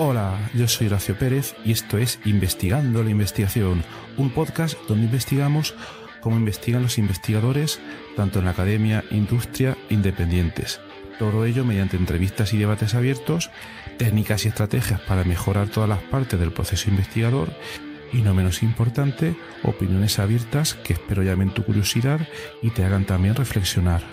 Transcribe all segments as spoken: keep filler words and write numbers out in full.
Hola, yo soy Horacio Pérez y esto es Investigando la Investigación, un podcast donde investigamos cómo investigan los investigadores, tanto en la academia, industria e independientes. Todo ello mediante entrevistas y debates abiertos, técnicas y estrategias para mejorar todas las partes del proceso investigador y, no menos importante, opiniones abiertas que espero llamen tu curiosidad y te hagan también reflexionar.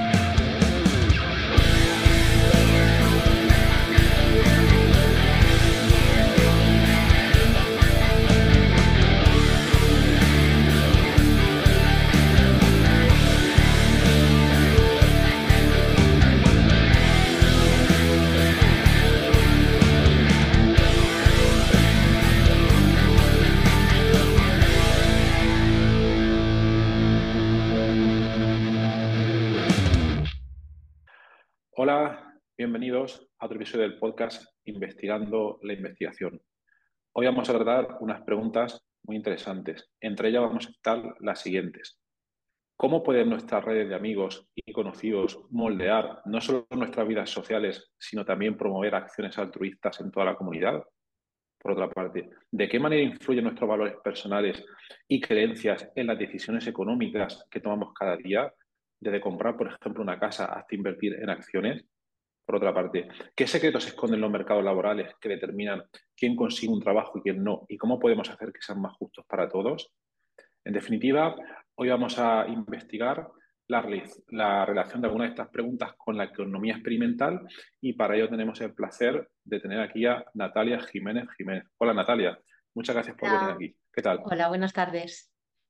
Hola, bienvenidos a otro episodio del podcast Investigando la Investigación. Hoy vamos a tratar unas preguntas muy interesantes. Entre ellas vamos a citar las siguientes. ¿Cómo pueden nuestras redes de amigos y conocidos moldear no solo nuestras vidas sociales, sino también promover acciones altruistas en toda la comunidad? Por otra parte, ¿de qué manera influyen nuestros valores personales y creencias en las decisiones económicas que tomamos cada día? Desde comprar, por ejemplo, una casa hasta invertir en acciones. Por otra parte, ¿qué secretos esconden los mercados laborales que determinan quién consigue un trabajo y quién no? ¿Y cómo podemos hacer que sean más justos para todos? En definitiva, hoy vamos a investigar la, la relación de algunas de estas preguntas con la economía experimental y para ello tenemos el placer de tener aquí a Natalia Jiménez Jiménez. Hola Natalia, muchas gracias por venir Hola, aquí. ¿Qué tal? hola, buenas tardes.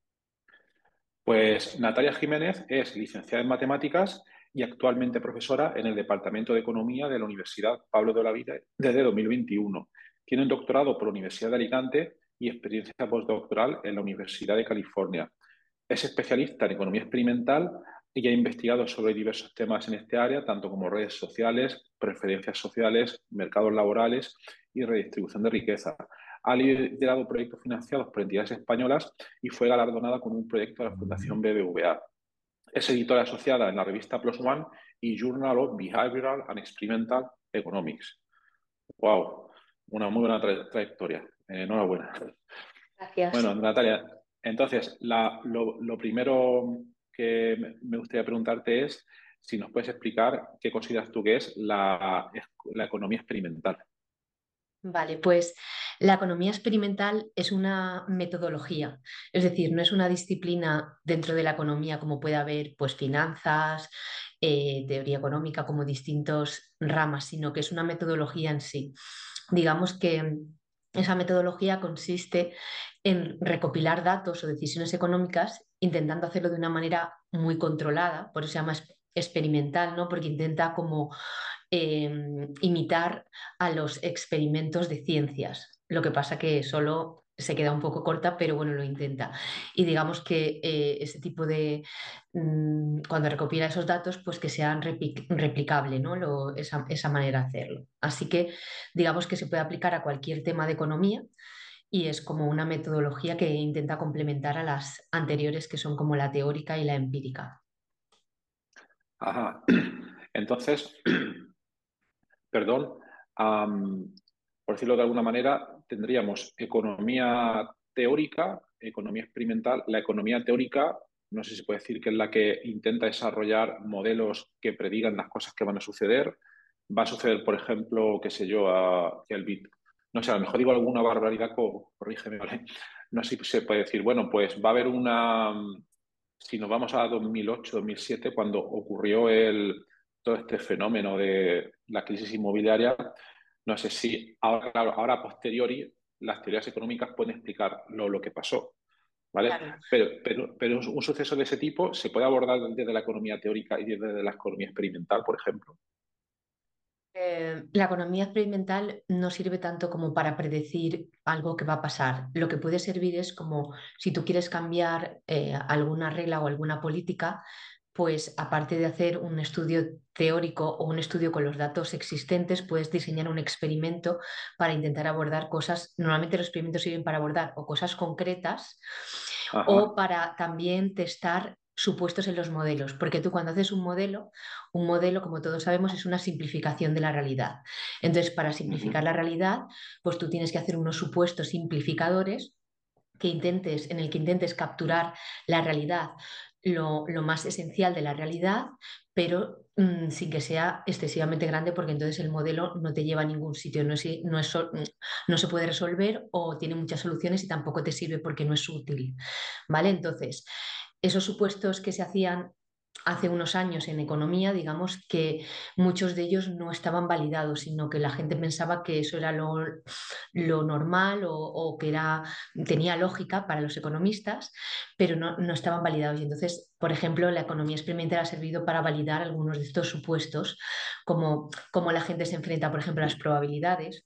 Pues Natalia Jiménez es licenciada en matemáticas y actualmente profesora en el Departamento de Economía de la Universidad Pablo de Olavide desde dos mil veintiuno. Tiene un doctorado por la Universidad de Alicante y experiencia postdoctoral en la Universidad de California. Es especialista en economía experimental y ha investigado sobre diversos temas en este área, tanto como redes sociales, preferencias sociales, mercados laborales y redistribución de riqueza. Ha liderado proyectos financiados por entidades españolas y fue galardonada con un proyecto de la Fundación B B V A. Es editora asociada en la revista Plus One y Journal of Behavioral and Experimental Economics. ¡Wow! Una muy buena tra trayectoria. Eh, enhorabuena. Gracias. Bueno, Natalia, entonces, la, lo, lo primero que me gustaría preguntarte es si nos puedes explicar qué consideras tú que es la, la economía experimental. Vale, pues la economía experimental es una metodología, es decir, no es una disciplina dentro de la economía como puede haber pues finanzas, eh, teoría económica como distintas ramas, sino que es una metodología en sí. Digamos que esa metodología consiste en recopilar datos o decisiones económicas intentando hacerlo de una manera muy controlada, por eso se llama experimental, ¿no? Porque intenta como eh, imitar a los experimentos de ciencias. Lo que pasa que solo se queda un poco corta, pero bueno, lo intenta. Y digamos que eh, ese tipo de, mmm, cuando recopila esos datos, pues que sean replic replicable, ¿no? Lo, esa, esa manera de hacerlo. Así que digamos que se puede aplicar a cualquier tema de economía y es como una metodología que intenta complementar a las anteriores, que son como la teórica y la empírica. Ajá. Entonces, perdón, um, por decirlo de alguna manera, tendríamos economía teórica, economía experimental. La economía teórica, no sé si se puede decir que es la que intenta desarrollar modelos que predigan las cosas que van a suceder. Va a suceder, por ejemplo, qué sé yo, a, que el bit. No sé, a lo mejor digo alguna barbaridad, corrígeme, ¿vale? No sé si se puede decir, bueno, pues va a haber una. Si nos vamos a dos mil ocho, dos mil siete, cuando ocurrió el, todo este fenómeno de la crisis inmobiliaria, no sé si ahora, claro, ahora a posteriori las teorías económicas pueden explicar lo, lo que pasó, ¿vale? Claro. Pero, pero, pero un suceso de ese tipo se puede abordar desde la economía teórica y desde la economía experimental, por ejemplo. Eh, la economía experimental no sirve tanto como para predecir algo que va a pasar. Lo que puede servir es como si tú quieres cambiar eh, alguna regla o alguna política, pues aparte de hacer un estudio teórico o un estudio con los datos existentes, puedes diseñar un experimento para intentar abordar cosas. Normalmente los experimentos sirven para abordar o cosas concretas o Ajá. para también testar supuestos en los modelos, porque tú cuando haces un modelo, un modelo, como todos sabemos, es una simplificación de la realidad. Entonces, para simplificar Ujú. la realidad, pues tú tienes que hacer unos supuestos simplificadores que intentes, en el que intentes capturar la realidad, lo, lo más esencial de la realidad, pero mm, sin que sea excesivamente grande, porque entonces el modelo no te lleva a ningún sitio, no, es, no, es sol- no se puede resolver o tiene muchas soluciones y tampoco te sirve porque no es útil. ¿Vale? Entonces, esos supuestos que se hacían hace unos años en economía, digamos que muchos de ellos no estaban validados, sino que la gente pensaba que eso era lo, lo normal o, o que era, tenía lógica para los economistas, pero no, no estaban validados. Y entonces, por ejemplo, la economía experimental ha servido para validar algunos de estos supuestos, como, como la gente se enfrenta, por ejemplo, a las probabilidades,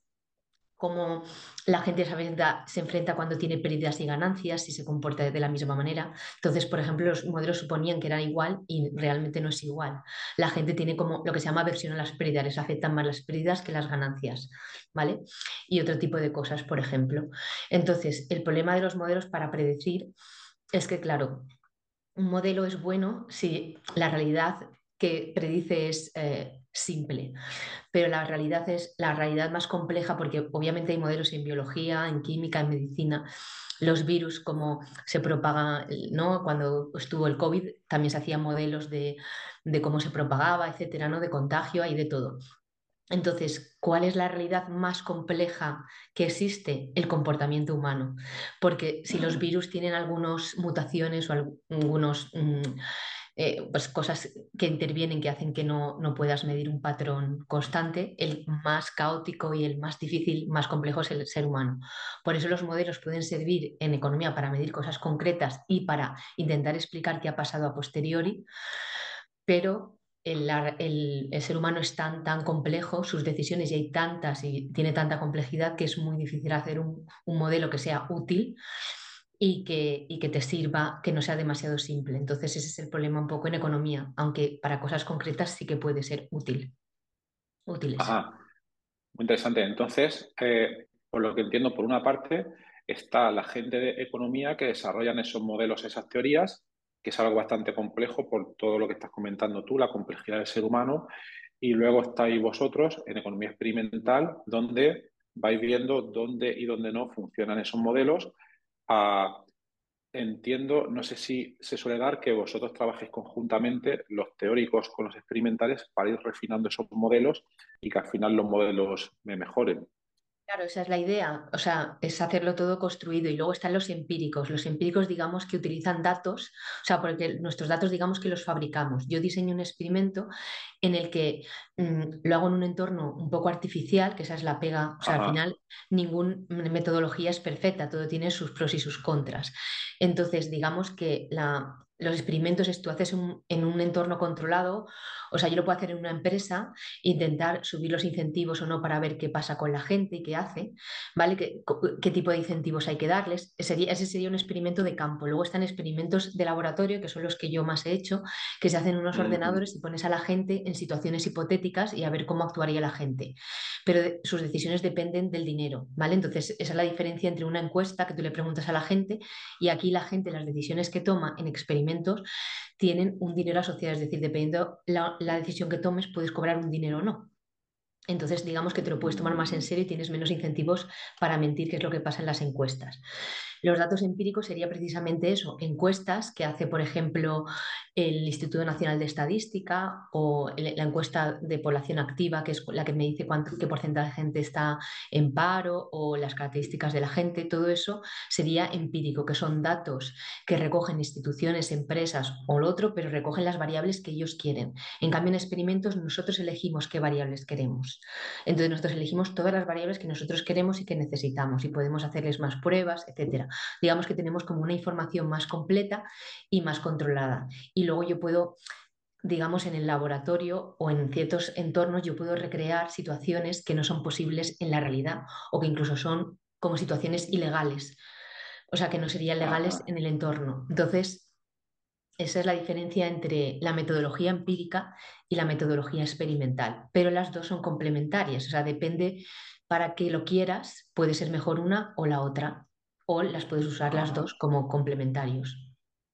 cómo la gente se enfrenta, se enfrenta cuando tiene pérdidas y ganancias, si se comporta de la misma manera. Entonces, por ejemplo, los modelos suponían que era igual y realmente no es igual. La gente tiene como lo que se llama aversión a las pérdidas, les afectan más las pérdidas que las ganancias, ¿vale? Y otro tipo de cosas, por ejemplo. Entonces, el problema de los modelos para predecir es que, claro, un modelo es bueno si la realidad que predice es eh, simple, pero la realidad es la realidad más compleja porque obviamente hay modelos en biología, en química, en medicina. Los virus, como se propaga, ¿no? Cuando estuvo el COVID, también se hacían modelos de, de cómo se propagaba, etcétera, ¿no? De contagio, hay de todo. Entonces, ¿cuál es la realidad más compleja que existe? El comportamiento humano. Porque si los virus tienen algunas mutaciones o algunos mm, eh, pues cosas que intervienen que hacen que no, no puedas medir un patrón constante, el más caótico y el más difícil, más complejo es el ser humano. Por eso los modelos pueden servir en economía para medir cosas concretas y para intentar explicar qué ha pasado a posteriori, pero el, la- el- el ser humano es tan, tan complejo, sus decisiones y hay tantas y tiene tanta complejidad que es muy difícil hacer un, un modelo que sea útil y que, y que te sirva, que no sea demasiado simple. Entonces ese es el problema un poco en economía, aunque para cosas concretas sí que puede ser útil, útiles. Ajá, muy interesante. Entonces, eh, por lo que entiendo, por una parte está la gente de economía que desarrollan esos modelos, esas teorías, que es algo bastante complejo por todo lo que estás comentando tú, la complejidad del ser humano. Y luego estáis vosotros en economía experimental, donde vais viendo dónde y dónde no funcionan esos modelos. Ah, entiendo, no sé si se suele dar que vosotros trabajéis conjuntamente, los teóricos con los experimentales, para ir refinando esos modelos y que al final los modelos me mejoren. Claro, esa es la idea, o sea, es hacerlo todo construido y luego están los empíricos. Los empíricos, digamos, que utilizan datos, o sea, porque nuestros datos, digamos, que los fabricamos. Yo diseño un experimento en el que mm, lo hago en un entorno un poco artificial, que esa es la pega, o sea, al Ajá. final ninguna metodología es perfecta, todo tiene sus pros y sus contras. Entonces, digamos que la, los experimentos, es tú haces un- en un entorno controlado, o sea, yo lo puedo hacer en una empresa, intentar subir los incentivos o no para ver qué pasa con la gente y qué hace, ¿vale? ¿Qué, qué tipo de incentivos hay que darles? Ese sería, ese sería un experimento de campo. Luego están experimentos de laboratorio, que son los que yo más he hecho, que se hacen en unos Ujú. ordenadores y pones a la gente en situaciones hipotéticas y a ver cómo actuaría la gente. Pero de- sus decisiones dependen del dinero, ¿vale? Entonces, esa es la diferencia entre una encuesta que tú le preguntas a la gente y aquí la gente, las decisiones que toma en experimentos tienen un dinero asociado, es decir, dependiendo la, la decisión que tomes, puedes cobrar un dinero o no. Entonces, digamos que te lo puedes tomar más en serio y tienes menos incentivos para mentir, que es lo que pasa en las encuestas. Los datos empíricos sería precisamente eso, encuestas que hace, por ejemplo, el Instituto Nacional de Estadística o el- la encuesta de población activa, que es la que me dice cuánto, qué porcentaje de gente está en paro o las características de la gente. Todo eso sería empírico, que son datos que recogen instituciones, empresas o lo otro, pero recogen las variables que ellos quieren. En cambio, en experimentos nosotros elegimos qué variables queremos. Entonces nosotros elegimos todas las variables que nosotros queremos y que necesitamos y podemos hacerles más pruebas, etcétera. Digamos que tenemos como una información más completa y más controlada. Y luego yo puedo, digamos, en el laboratorio o en ciertos entornos, yo puedo recrear situaciones que no son posibles en la realidad o que incluso son como situaciones ilegales, o sea, que no serían legales Ajá. en el entorno. Entonces, esa es la diferencia entre la metodología empírica y la metodología experimental, pero las dos son complementarias, o sea, depende para que lo quieras, puede ser mejor una o la otra, o las puedes usar las dos Ajá. como complementarios.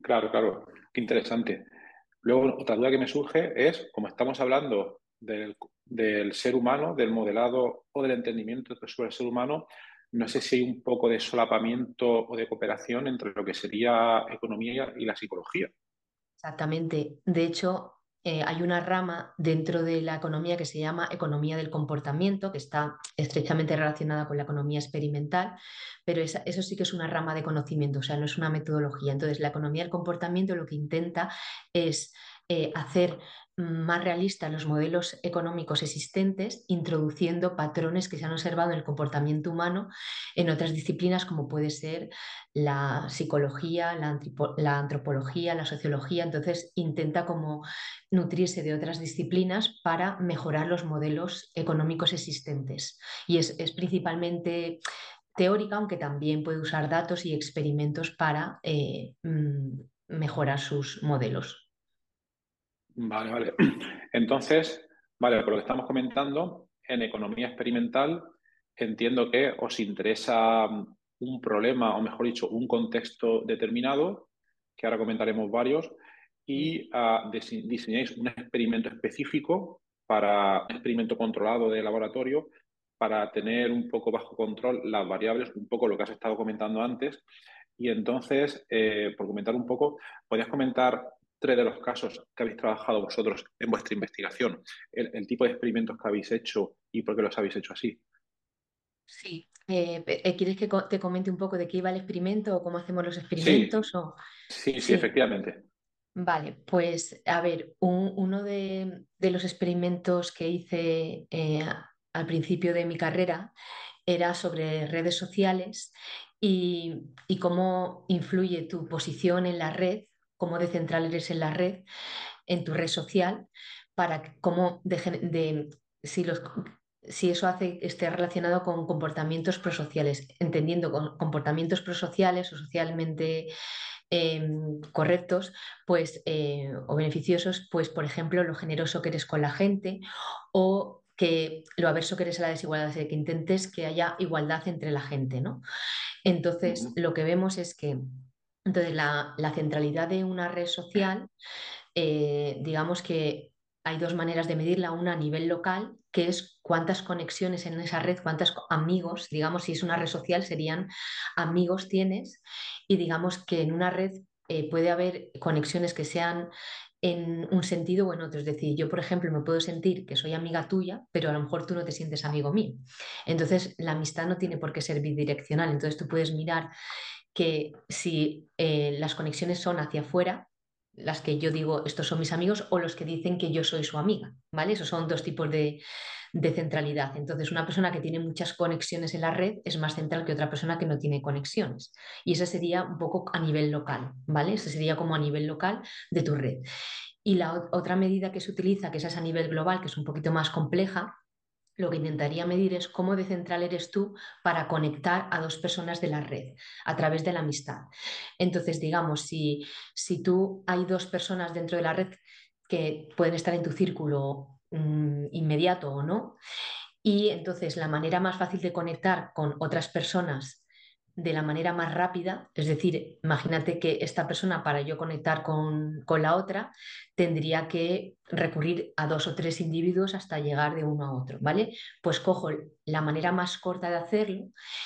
Claro, claro, qué interesante. Luego, otra duda que me surge es, como estamos hablando del, del ser humano, del modelado o del entendimiento sobre el ser humano, no sé si hay un poco de solapamiento o de cooperación entre lo que sería economía y la psicología. Exactamente. De hecho, eh, hay una rama dentro de la economía que se llama economía del comportamiento, que está estrechamente relacionada con la economía experimental, pero esa- eso sí que es una rama de conocimiento, o sea, no es una metodología. Entonces, la economía del comportamiento lo que intenta es eh, hacer más realistas los modelos económicos existentes, introduciendo patrones que se han observado en el comportamiento humano en otras disciplinas, como puede ser la psicología, la, antropo- la antropología, la sociología. Entonces intenta como nutrirse de otras disciplinas para mejorar los modelos económicos existentes. Y es, es principalmente teórica, aunque también puede usar datos y experimentos para eh, mm, mejorar sus modelos. Vale, vale. Entonces, vale, por lo que estamos comentando, en economía experimental entiendo que os interesa mm, un problema, o mejor dicho, un contexto determinado, que ahora comentaremos varios, Sí. y ah, dise- diseñáis un experimento específico para un experimento controlado de laboratorio para tener un poco bajo control las variables, un poco lo que has estado comentando antes. Y entonces, eh, por comentar un poco, ¿podrías comentar tres de los casos que habéis trabajado vosotros en vuestra investigación, el, el tipo de experimentos que habéis hecho y por qué los habéis hecho así? Sí. Eh, pe- eh, ¿quieres que co- te comente un poco de qué iba el experimento o cómo hacemos los Sí, experimentos? O... sí, sí, Sí. efectivamente. Vale, pues a ver, un- uno de, de los experimentos que hice eh, al principio de mi carrera era sobre redes sociales y, y cómo influye tu posición en la red, cómo de central eres en la red, en tu red social, para que- cómo de, gen- de- si los, si eso hace, esté relacionado con comportamientos prosociales, entendiendo con comportamientos prosociales o socialmente eh, correctos, pues, eh, o beneficiosos, pues, por ejemplo, lo generoso que eres con la gente o que lo averso que eres a la desigualdad, es decir, que intentes que haya igualdad entre la gente, ¿no? Entonces, Ujú. lo que vemos es que entonces, la, la centralidad de una red social, eh, digamos que hay dos maneras de medirla, una a nivel local, que es cuántas conexiones en esa red, cuántos amigos, digamos, si es una red social, serían amigos tienes, y digamos que en una red eh, puede haber conexiones que sean en un sentido o en otro. Es decir, yo, por ejemplo, me puedo sentir que soy amiga tuya, pero a lo mejor tú no te sientes amigo mío. Entonces, la amistad no tiene por qué ser bidireccional. Entonces, tú puedes mirar que si eh, las conexiones son hacia afuera, las que yo digo, estos son mis amigos, o los que dicen que yo soy su amiga, ¿vale? Esos son dos tipos de, de centralidad. Entonces, una persona que tiene muchas conexiones en la red es más central que otra persona que no tiene conexiones. Y eso sería un poco a nivel local, ¿vale? Eso sería como a nivel local de tu red. Y la o- otra medida que se utiliza, que esa es a nivel global, que es un poquito más compleja, lo que intentaría medir es cómo de central eres tú para conectar a dos personas de la red a través de la amistad. Entonces, digamos, si, si tú hay dos personas dentro de la red que pueden estar en tu círculo mm, inmediato o no, y entonces la manera más fácil de conectar con otras personas de la manera más rápida, es decir, imagínate que esta persona para yo conectar con, con la otra tendría que recurrir a dos o tres individuos hasta llegar de uno a otro, ¿vale? Pues cojo la manera más corta de hacerlo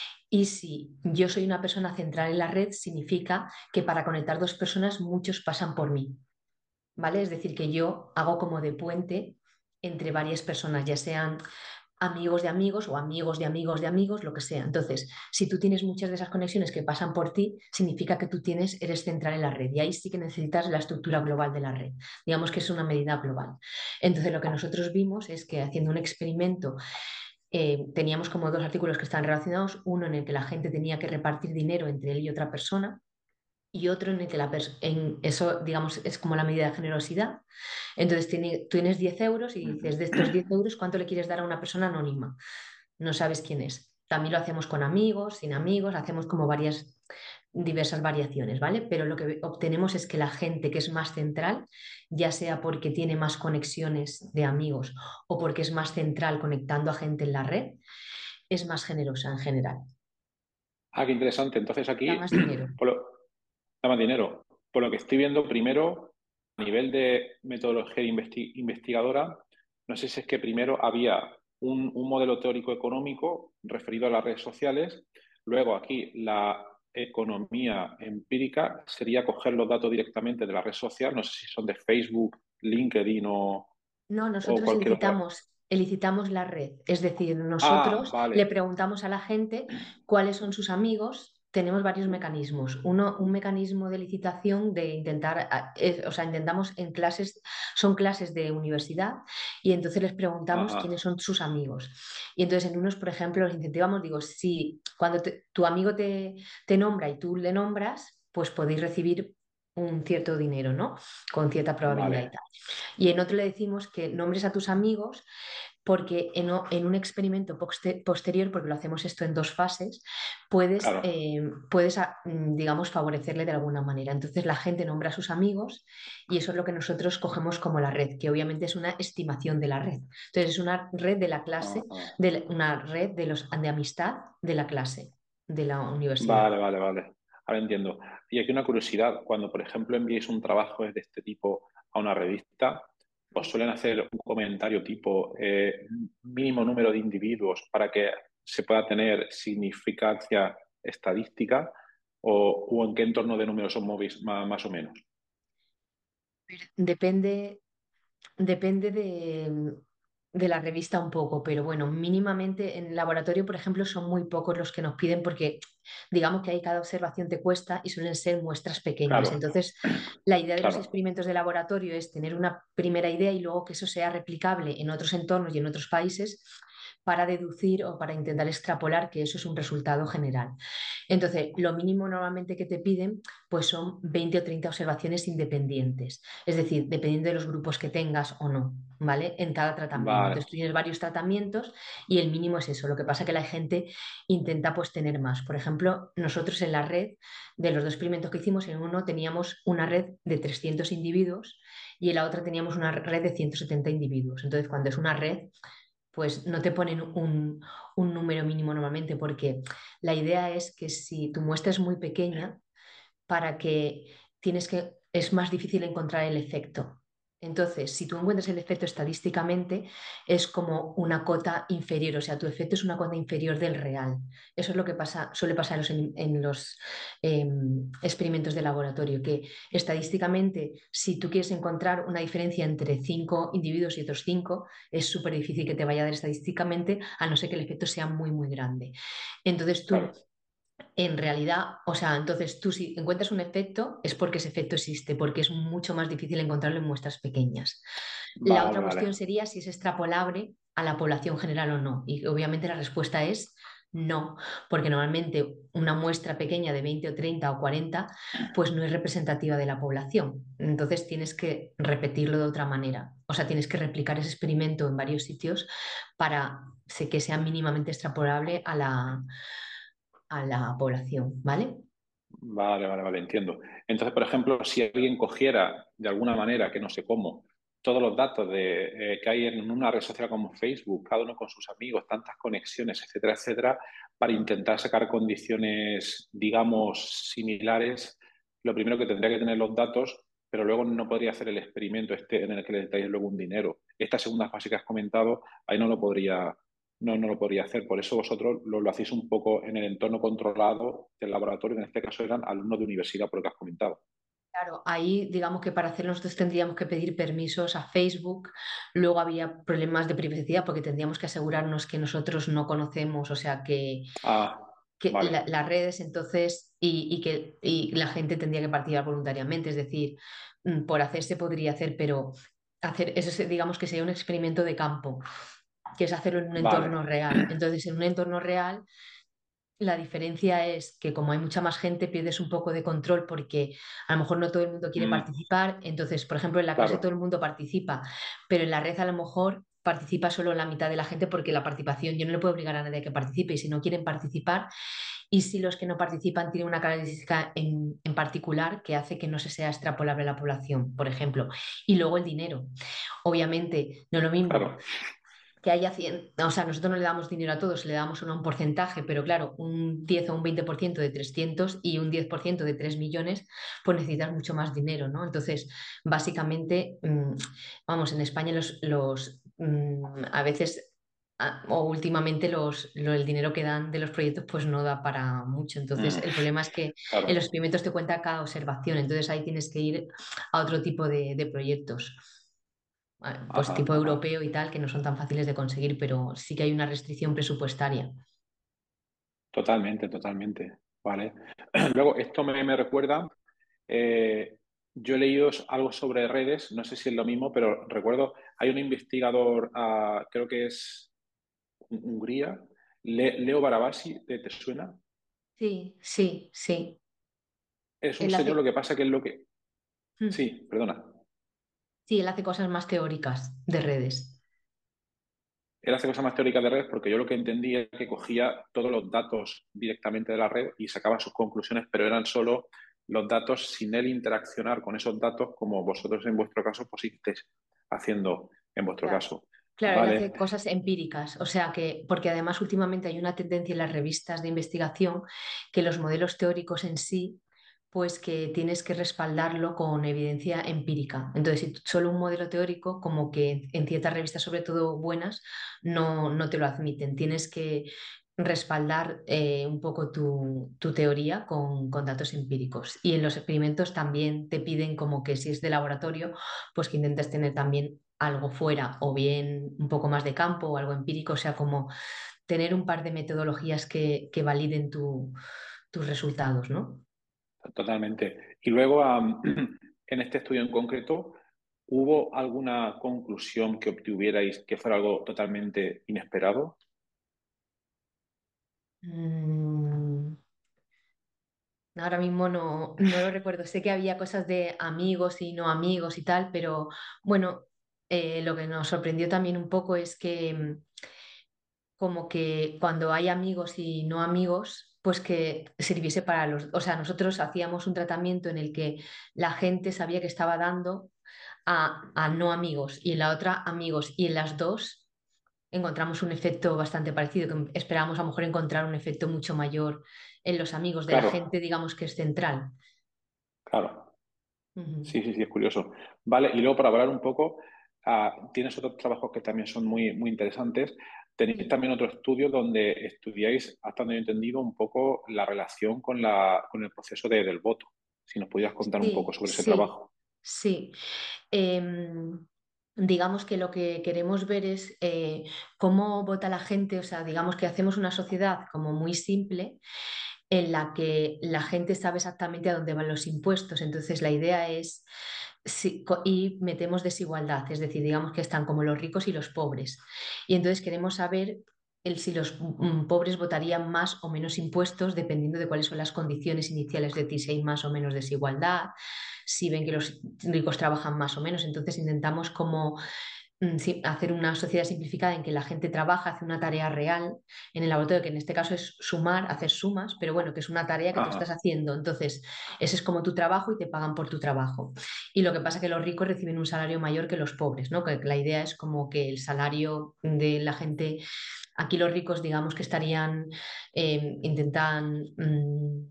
y si yo soy una persona central en la red, significa que para conectar dos personas muchos pasan por mí, ¿vale? Es decir, que yo hago como de puente entre varias personas, ya sean amigos de amigos o amigos de amigos de amigos, lo que sea. Entonces, si tú tienes muchas de esas conexiones que pasan por ti, significa que tú tienes, eres central en la red y ahí sí que necesitas la estructura global de la red. Digamos que es una medida global. Entonces, lo que nosotros vimos es que haciendo un experimento eh, teníamos como dos artículos que están relacionados, uno en el que la gente tenía que repartir dinero entre él y otra persona y otro en el que la persona, en eso, digamos, es como la medida de generosidad. Entonces tiene, tú tienes diez euros y Ujú. dices, de estos diez euros, ¿cuánto le quieres dar a una persona anónima? No sabes quién es. También lo hacemos con amigos, sin amigos, hacemos como varias, diversas variaciones, ¿vale? Pero lo que obtenemos es que la gente que es más central, ya sea porque tiene más conexiones de amigos o porque es más central conectando a gente en la red, es más generosa en general. Ah, qué interesante. Entonces Da aquí, más dinero. por lo- da más dinero. por lo que estoy viendo, primero, a nivel de metodología investi investigadora, no sé si es que primero había un, un modelo teórico económico referido a las redes sociales, luego aquí la economía empírica sería coger los datos directamente de la red social, no sé si son de Facebook, LinkedIn o, No, o nosotros cualquier otra. licitamos, licitamos la red, es decir, Ah, nosotros le vale. preguntamos a la gente cuáles son sus amigos. Tenemos varios mecanismos. Uno, un mecanismo de licitación de intentar, a- es- o sea, intentamos en clases, son clases de universidad y entonces les preguntamos quiénes Ajá, son sus amigos. Y entonces en unos, por ejemplo, los incentivamos, digo, si cuando te- tu amigo te, te nombra y tú le nombras, pues podéis recibir un cierto dinero, ¿no? Con cierta probabilidad y vale. tal. Y en otro le decimos que nombres a tus amigos porque en, o- en un experimento poste- posterior, porque lo hacemos esto en dos fases, puedes, Claro. eh, puedes, a- mm, digamos, favorecerle de alguna manera. Entonces la gente nombra a sus amigos y eso es lo que nosotros cogemos como la red, que obviamente es una estimación de la red. Entonces es una red de la clase, Ajá. de la- una red de, los, de amistad de la clase, de la universidad. Vale, vale, vale. Ahora entiendo. Y aquí una curiosidad, cuando por ejemplo enviéis un trabajo de este tipo a una revista, ¿os suelen hacer un comentario tipo eh, mínimo número de individuos para que se pueda tener significancia estadística? ¿O, o en qué entorno de números os movéis más, más o menos? Depende, Depende de, de la revista un poco, pero bueno, mínimamente en laboratorio, por ejemplo, son muy pocos los que nos piden porque digamos que ahí cada observación te cuesta y suelen ser muestras pequeñas. Claro, Entonces, la idea de los claro. experimentos de laboratorio es tener una primera idea y luego que eso sea replicable en otros entornos y en otros países para deducir o para intentar extrapolar que eso es un resultado general. Entonces, lo mínimo normalmente que te piden pues son veinte o treinta observaciones independientes, es decir, dependiendo de los grupos que tengas o no, ¿vale? En cada tratamiento. Vale, Entonces, tú tienes varios tratamientos y el mínimo es eso. Lo que pasa es que la gente intenta pues tener más. Por ejemplo, nosotros en la red de los dos experimentos que hicimos, en uno teníamos una red de trescientos individuos y en la otra teníamos una red de ciento setenta individuos. Entonces, cuando es una red, pues no te ponen un, un número mínimo normalmente, porque la idea es que si tu muestra es muy pequeña, para que tienes que, es más difícil encontrar el efecto. Entonces, si tú encuentras el efecto estadísticamente, es como una cota inferior, o sea, tu efecto es una cota inferior del real. Eso es lo que pasa, suele pasar en los, en los eh, experimentos de laboratorio, que estadísticamente, si tú quieres encontrar una diferencia entre cinco individuos y otros cinco, es súper difícil que te vaya a dar estadísticamente, a no ser que el efecto sea muy, muy grande. Entonces tú claro. en realidad, o sea, entonces tú si encuentras un efecto es porque ese efecto existe, porque es mucho más difícil encontrarlo en muestras pequeñas. La Vale, otra cuestión vale. sería si es extrapolable a la población general o no. Y obviamente la respuesta es no, porque normalmente una muestra pequeña de veinte o treinta o cuarenta pues no es representativa de la población. Entonces tienes que repetirlo de otra manera. O sea, tienes que replicar ese experimento en varios sitios para que sea mínimamente extrapolable a la a la población, ¿vale? Vale, vale, vale, entiendo. Entonces, por ejemplo, si alguien cogiera de alguna manera, que no sé cómo, todos los datos de, eh, que hay en una red social como Facebook, cada uno con sus amigos, tantas conexiones, etcétera, etcétera, para intentar sacar condiciones, digamos, similares, lo primero que tendría que tener los datos, pero luego no podría hacer el experimento este en el que le detalles luego un dinero. Esta segunda fase que has comentado, ahí no lo podría, no, no lo podría hacer. Por eso vosotros lo, lo hacéis un poco en el entorno controlado del laboratorio, que en este caso eran alumnos de universidad, por lo que has comentado. Claro, ahí digamos que para hacerlo nosotros tendríamos que pedir permisos a Facebook, luego había problemas de privacidad porque tendríamos que asegurarnos que nosotros no conocemos, o sea, que, Ah, que vale. la- las redes entonces y, y que y la gente tendría que participar voluntariamente, es decir, mm, por hacer se podría hacer, pero hacer eso se- digamos que sería un experimento de campo, que es hacerlo en un Vale. entorno real. Entonces, en un entorno real la diferencia es que como hay mucha más gente, pierdes un poco de control porque a lo mejor no todo el mundo quiere Mm, participar. Entonces, por ejemplo, en la clase todo claro, el mundo participa, pero en la red a lo mejor participa solo la mitad de la gente porque la participación, yo no le puedo obligar a nadie a que participe y si no quieren participar y si los que no participan tienen una característica en, en particular que hace que no se sea extrapolable a la población, por ejemplo. Y luego el dinero. Obviamente, no es lo mismo claro. que haya cien, o sea, nosotros no le damos dinero a todos, le damos solo un porcentaje, pero claro, un diez o un veinte por ciento de trescientos y un diez por ciento de tres millones, pues necesitas mucho más dinero, ¿no? Entonces, básicamente, mmm, vamos, en España los, los mmm, a veces a- o últimamente los, lo- el dinero que dan de los proyectos pues no da para mucho. Entonces, Mm, el problema es que en los claro. experimentos te cuenta cada observación, entonces ahí tienes que ir a otro tipo de, de proyectos, ah, pues Ajá, tipo ajá. europeo y tal, que no son tan fáciles de conseguir, pero sí que hay una restricción presupuestaria. Totalmente, totalmente. Vale. Luego, esto me, me recuerda, eh, yo he leído algo sobre redes, no sé si es lo mismo, pero recuerdo, hay un investigador, ah, creo que es Hun- Hungría, Le- Leo Barabasi, ¿te, te suena? Sí, sí, sí. Es un Él señor, lo hace, que pasa que es lo que... mm, Sí, perdona. sí, él hace cosas más teóricas de redes. Él hace cosas más teóricas de redes porque yo lo que entendía es que cogía todos los datos directamente de la red y sacaba sus conclusiones, pero eran solo los datos sin él interaccionar con esos datos como vosotros en vuestro caso pues sí que estáis haciendo en vuestro Claro. caso. Claro, él hace Vale, cosas empíricas, o sea que, porque además últimamente hay una tendencia en las revistas de investigación que los modelos teóricos en sí, pues que tienes que respaldarlo con evidencia empírica. Entonces, si solo un modelo teórico, como que en ciertas revistas, sobre todo buenas, no, no te lo admiten. Tienes que respaldar eh, un poco tu, tu teoría con, con datos empíricos. Y en los experimentos también te piden como que si es de laboratorio, pues que intentes tener también algo fuera o bien un poco más de campo o algo empírico, o sea, como tener un par de metodologías que, que validen tu- tus resultados, ¿no? totalmente. Y luego, am, en este estudio en concreto, ¿hubo alguna conclusión que obtuvierais que fuera algo totalmente inesperado? Mm, ahora mismo no, no lo recuerdo. Sé que había cosas de amigos y no amigos y tal, pero bueno, eh, lo que nos sorprendió también un poco es que mm, como que cuando hay amigos y no amigos, pues que sirviese para los... O sea, nosotros hacíamos un tratamiento en el que la gente sabía que estaba dando a, a no amigos y en la otra amigos y en las dos encontramos un efecto bastante parecido, que esperábamos a lo mejor encontrar un efecto mucho mayor en los amigos de la Claro, gente, digamos que es central. claro. Ujú. Sí, sí, sí, es curioso. Vale, y luego para hablar un poco, ah, tienes otros trabajos que también son muy, muy interesantes. Tenéis Mm. también otro estudio donde estudiáis, hasta donde he entendido, un poco la relación con la, con el proceso de- del voto. Si nos pudieras contar un poco Sí, sobre ese sí, trabajo. sí. Em, digamos que lo que queremos ver es eh, cómo vota la gente, o sea, digamos que hacemos una sociedad como muy simple en la que la gente sabe exactamente a dónde van los impuestos. Entonces, la idea es, si- co- y metemos desigualdad, es decir, digamos que están como los ricos y los pobres. Y entonces queremos saber el, si los mm, pobres votarían más o menos impuestos dependiendo de cuáles son las condiciones iniciales, de ti, si hay más o menos desigualdad, si ven que los ricos trabajan más o menos. Entonces intentamos como mm, sí, hacer una sociedad simplificada en que la gente trabaja, hace una tarea real en el laboratorio, que en este caso es sumar, hacer sumas, pero bueno, que es una tarea que tú estás Ajá. haciendo. Entonces, ese es como tu trabajo y te pagan por tu trabajo. Y lo que pasa es que los ricos reciben un salario mayor que los pobres, ¿no? Que la idea es como que el salario de la gente, aquí los ricos, digamos que estarían, eh, intentan... mm,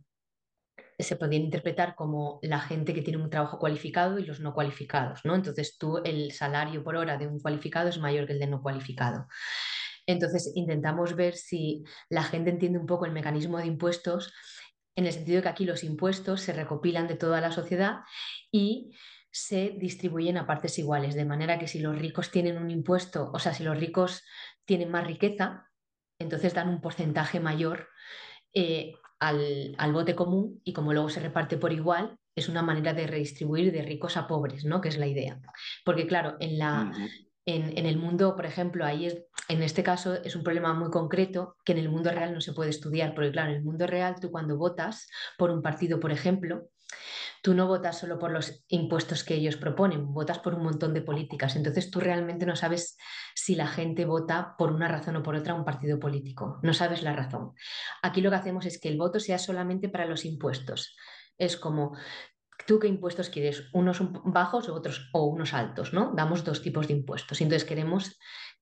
se podrían interpretar como la gente que tiene un trabajo cualificado y los no cualificados, ¿no? Entonces tú el salario por hora de un cualificado es mayor que el de no cualificado. Entonces intentamos ver si la gente entiende un poco el mecanismo de impuestos en el sentido de que aquí los impuestos se recopilan de toda la sociedad y se distribuyen a partes iguales, de manera que si los ricos tienen un impuesto, o sea, si los ricos tienen más riqueza, entonces dan un porcentaje mayor eh, al, al bote común y como luego se reparte por igual, es una manera de redistribuir de ricos a pobres, ¿no? Que es la idea. Porque claro, en la, Ujú. en, en el mundo, por ejemplo, ahí es, en este caso es un problema muy concreto que en el mundo real no se puede estudiar, porque claro, en el mundo real tú cuando votas por un partido, por ejemplo, tú no votas solo por los impuestos que ellos proponen, votas por un montón de políticas. Entonces tú realmente no sabes si la gente vota por una razón o por otra a un partido político. No sabes la razón. Aquí lo que hacemos es que el voto sea solamente para los impuestos. Es como, ¿tú qué impuestos quieres? ¿Unos un- bajos o otros o unos altos, ¿no? Damos dos tipos de impuestos. Entonces queremos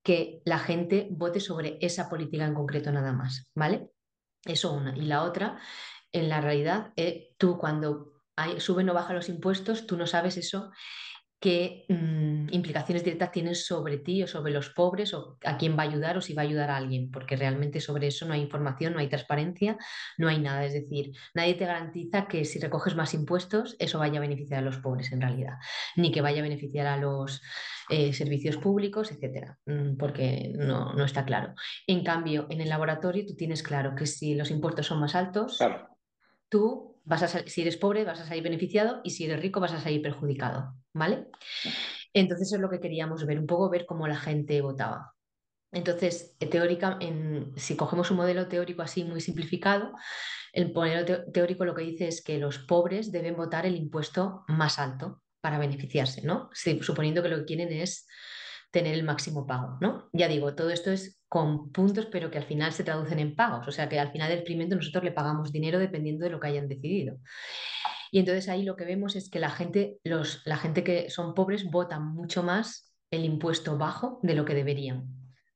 que la gente vote sobre esa política en concreto nada más, ¿vale? Eso una. Y la otra, en la realidad, eh, tú cuando hay, suben o bajan los impuestos, tú no sabes eso qué mm, implicaciones directas tienen sobre ti o sobre los pobres o a quién va a ayudar o si va a ayudar a alguien, porque realmente sobre eso no hay información, no hay transparencia, no hay nada. Es decir, nadie te garantiza que si recoges más impuestos eso vaya a beneficiar a los pobres en realidad, ni que vaya a beneficiar a los eh, servicios públicos, etcétera, mm, porque no, no está claro. En cambio, en el laboratorio tú tienes claro que si los impuestos son más altos, Claro, tú vas a sal- si eres pobre vas a salir beneficiado y si eres rico vas a salir perjudicado, ¿vale? Entonces eso es lo que queríamos ver, un poco ver cómo la gente votaba. Entonces, eh, teórica, en- si cogemos un modelo teórico así muy simplificado, el modelo teo- teórico lo que dice es que los pobres deben votar el impuesto más alto para beneficiarse, ¿no? Sí, suponiendo que lo que quieren es tener el máximo pago, ¿no? Ya digo, todo esto es con puntos, pero que al final se traducen en pagos, o sea que al final del experimento nosotros le pagamos dinero dependiendo de lo que hayan decidido. Y entonces ahí lo que vemos es que la gente, los, la gente que son pobres votan mucho más el impuesto bajo de lo que deberían.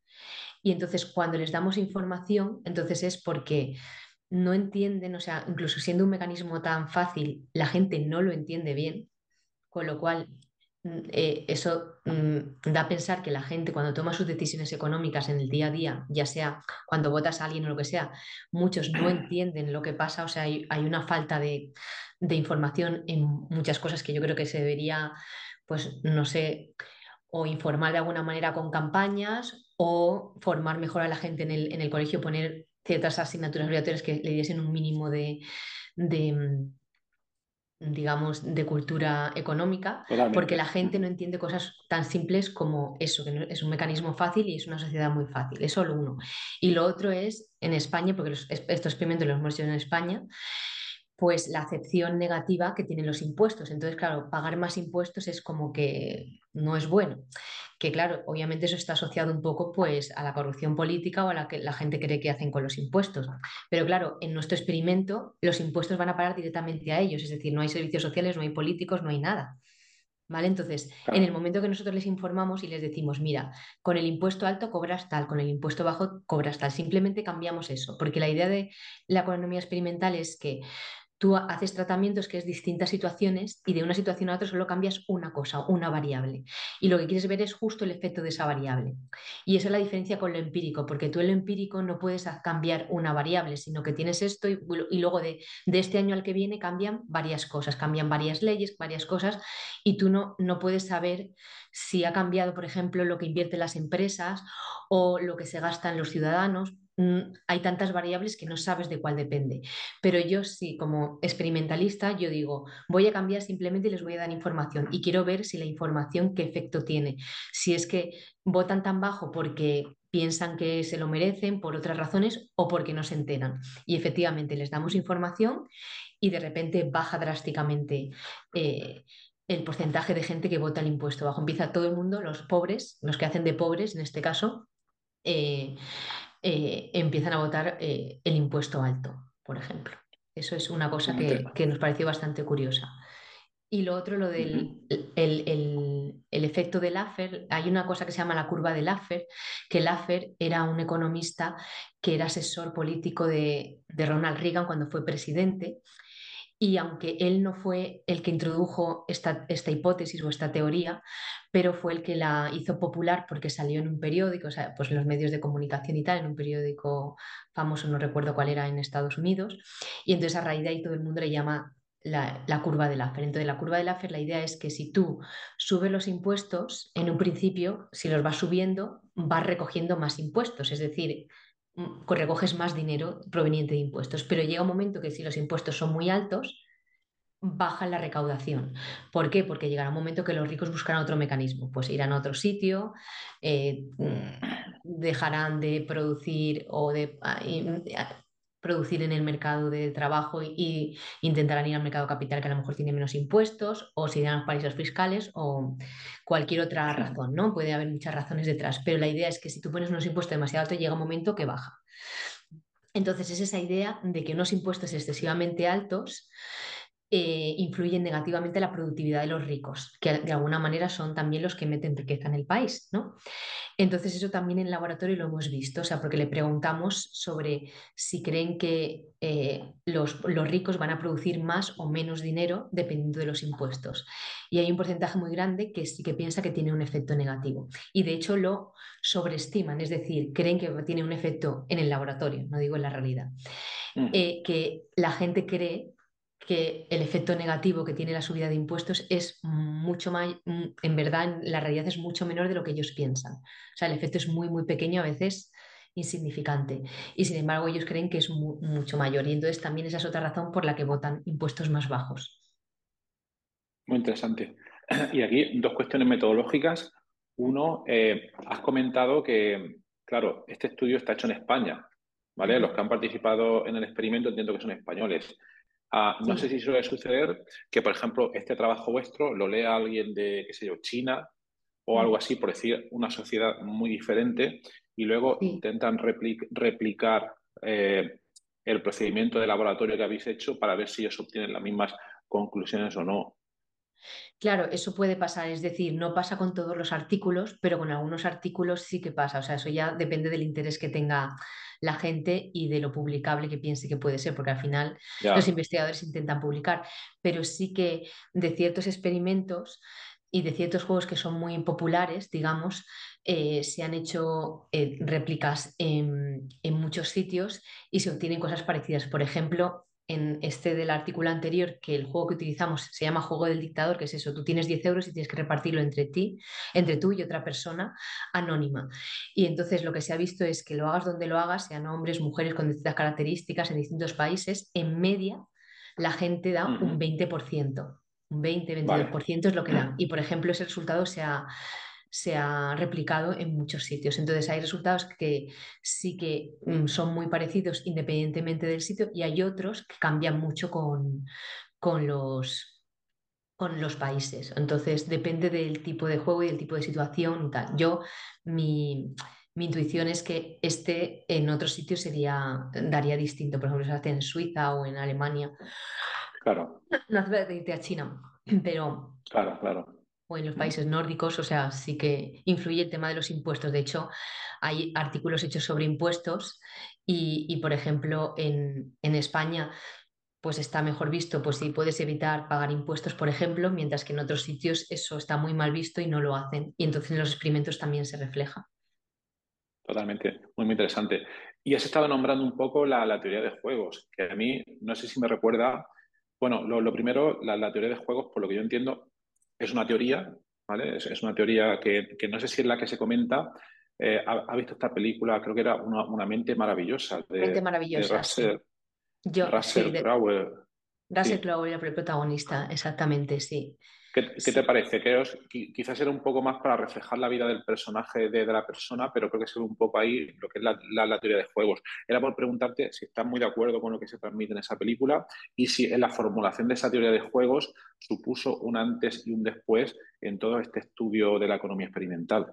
Y entonces cuando les damos información, entonces es porque no entienden, o sea, incluso siendo un mecanismo tan fácil, la gente no lo entiende bien, con lo cual mm, eh, eso mm, da a pensar que la gente cuando toma sus decisiones económicas en el día a día, ya sea cuando votas a alguien o lo que sea, muchos no entienden lo que pasa, o sea, hay, hay una falta de, de información en muchas cosas que yo creo que se debería, pues, no sé, o informar de alguna manera con campañas o formar mejor a la gente en el, en el colegio, poner ciertas asignaturas obligatorias que le diesen un mínimo de, de, mm, digamos, de cultura económica, porque la totalmente. gente no entiende cosas tan simples como eso, que no- es un mecanismo fácil y es una sociedad muy fácil. Eso lo uno. Y lo otro es en España, porque los- estos experimentos los hemos hecho en España, pues la acepción negativa que tienen los impuestos. Entonces, claro, pagar más impuestos es como que no es bueno. Que claro, obviamente eso está asociado un poco pues a la corrupción política o a la que la gente cree que hacen con los impuestos. Pero claro, en nuestro experimento los impuestos van a parar directamente a ellos, es decir, no hay servicios sociales, no hay políticos, no hay nada. ¿Vale? Entonces, en el Claro, momento que nosotros les informamos y les decimos, mira, con el impuesto alto cobras tal, con el impuesto bajo cobras tal, simplemente cambiamos eso, porque la idea de la economía experimental es que tú haces tratamientos que es distintas situaciones y de una situación a otra solo cambias una cosa, una variable. Y lo que quieres ver es justo el efecto de esa variable. Y esa es la diferencia con lo empírico, porque tú en lo empírico no puedes ha- cambiar una variable, sino que tienes esto y, y luego de, de este año al que viene cambian varias cosas, cambian varias leyes, varias cosas, y tú no, no puedes saber si ha cambiado, por ejemplo, lo que invierten las empresas o lo que se gastan los ciudadanos. Mm, Hay tantas variables que no sabes de cuál depende. Pero yo sí, como experimentalista, yo digo, voy a cambiar simplemente y les voy a dar información y quiero ver si la información qué efecto tiene. Si es que votan tan bajo porque piensan que se lo merecen por otras razones o porque no se enteran. Y efectivamente les damos información y de repente baja drásticamente eh, el porcentaje de gente que vota el impuesto bajo. Empieza todo el mundo, los pobres, los que hacen de pobres en este caso, eh, eh, empiezan a votar eh, el impuesto alto, por ejemplo. Eso es una cosa que, entiendo. que nos pareció bastante curiosa. Y lo otro, lo Ujú. del el, el- el efecto de Laffer, hay una cosa que se llama la curva de Laffer, que Laffer era un economista que era asesor político de, de Ronald Reagan cuando fue presidente y aunque él no fue el que introdujo esta, esta hipótesis o esta teoría, pero fue el que la hizo popular porque salió en un periódico, o sea, pues en los medios de comunicación y tal, en un periódico famoso, no recuerdo cuál era, en Estados Unidos, y entonces a raíz de ahí todo el mundo le llama la, la curva de Laffer. Entonces la curva de Laffer, la idea es que si tú subes los impuestos, en un principio, si los vas subiendo, vas recogiendo más impuestos, es decir, mm, recoges más dinero proveniente de impuestos, pero llega un momento que si los impuestos son muy altos, baja la recaudación. ¿Por qué? Porque llegará un momento que los ricos buscarán otro mecanismo, pues irán a otro sitio, eh, mm, dejarán de producir o de ah, y- ah, producir en el mercado de trabajo y, y intentarán ir al mercado capital que a lo mejor tiene menos impuestos o se irán a los paraísos fiscales o cualquier otra razón, ¿no? Puede haber muchas razones detrás, pero la idea es que si tú pones unos impuestos demasiado altos, llega un momento que baja. Entonces es esa idea de que unos impuestos excesivamente altos eh, influyen negativamente en la productividad de los ricos, que de alguna manera son también los que meten riqueza en el país, ¿no? Entonces eso también en laboratorio lo hemos visto, o sea, porque le preguntamos sobre si creen que eh, los, los ricos van a producir más o menos dinero dependiendo de los impuestos. Y hay un porcentaje muy grande que sí que piensa que tiene un efecto negativo. Y de hecho lo sobreestiman, es decir, creen que tiene un efecto en el laboratorio, no digo en la realidad. Ujú. Eh, que la gente cree que el efecto negativo que tiene la subida de impuestos es mucho más, en verdad, en la realidad es mucho menor de lo que ellos piensan. O sea, el efecto es muy, muy pequeño, a veces insignificante. Y sin embargo, ellos creen que es mu- mucho mayor. Y entonces también esa es otra razón por la que votan impuestos más bajos. Muy interesante. Y aquí dos cuestiones metodológicas. Uno, eh, has comentado que, claro, este estudio está hecho en España, ¿vale? Los Ujú. que han participado en el experimento entiendo que son españoles. Ah, no sé Sí, si suele suceder que, por ejemplo, este trabajo vuestro lo lea alguien de, qué sé yo, China o algo mm, así, por decir, una sociedad muy diferente, y luego sí. intentan repli- replicar eh, el procedimiento de laboratorio que habéis hecho para ver si ellos obtienen las mismas conclusiones o no. Claro, eso puede pasar, es decir, no pasa con todos los artículos, pero con algunos artículos sí que pasa. O sea, eso ya depende del interés que tenga la gente y de lo publicable que piense que puede ser, porque al final los Ya. investigadores intentan publicar, pero sí que de ciertos experimentos y de ciertos juegos que son muy populares, digamos, eh, se han hecho eh, réplicas en, en muchos sitios y se obtienen cosas parecidas. Por ejemplo, en este del artículo anterior, que el juego que utilizamos se llama Juego del Dictador, que es eso, tú tienes diez euros y tienes que repartirlo entre ti, entre tú y otra persona anónima. Y entonces lo que se ha visto es que lo hagas donde lo hagas, sean hombres, mujeres con distintas características en distintos países, en media la gente da un Ujú. veinte por ciento. Un veinte, veintidós Vale. por ciento es lo que dan. Y por ejemplo, ese resultado se ha, se ha replicado en muchos sitios. Entonces hay resultados que sí que mm, son muy parecidos independientemente del sitio y hay otros que cambian mucho con, con los, con los países. Entonces depende del tipo de juego y del tipo de situación y tal. Yo, mi, mi intuición es que este en otros sitios sería, daría distinto. Por ejemplo, si se hace en Suiza o en Alemania. Claro, No hace falta irte a China, pero claro, claro. o en los Ujú. países nórdicos, o sea, sí que influye el tema de los impuestos. De hecho, hay artículos hechos sobre impuestos y, y, por ejemplo, en, en España, pues está mejor visto, pues si puedes evitar pagar impuestos, por ejemplo, mientras que en otros sitios eso está muy mal visto y no lo hacen. Y entonces en los experimentos también se refleja. Totalmente. Muy, muy interesante. Y has estado nombrando un poco la, la teoría de juegos, que a mí no sé si me recuerda. Bueno, lo, lo primero, la, la teoría de juegos, por lo que yo entiendo, es una teoría, ¿vale? Es, es una teoría que, que no sé si es la que se comenta. Eh, ha, ha visto esta película, creo que era Una, una mente maravillosa, Mente de, de maravillosa, Russell, sí. Yo, sí, Russell de Crowe. Russell Sí. Crowe era el protagonista, exactamente, sí. ¿Qué, qué te Sí, parece? Creo que quizás era un poco más para reflejar la vida del personaje de, de la persona, pero creo que se ve un poco ahí lo que es la, la- la teoría de juegos. Era por preguntarte si estás muy de acuerdo con lo que se transmite en esa película y si en la formulación de esa teoría de juegos supuso un antes y un después en todo este estudio de la economía experimental.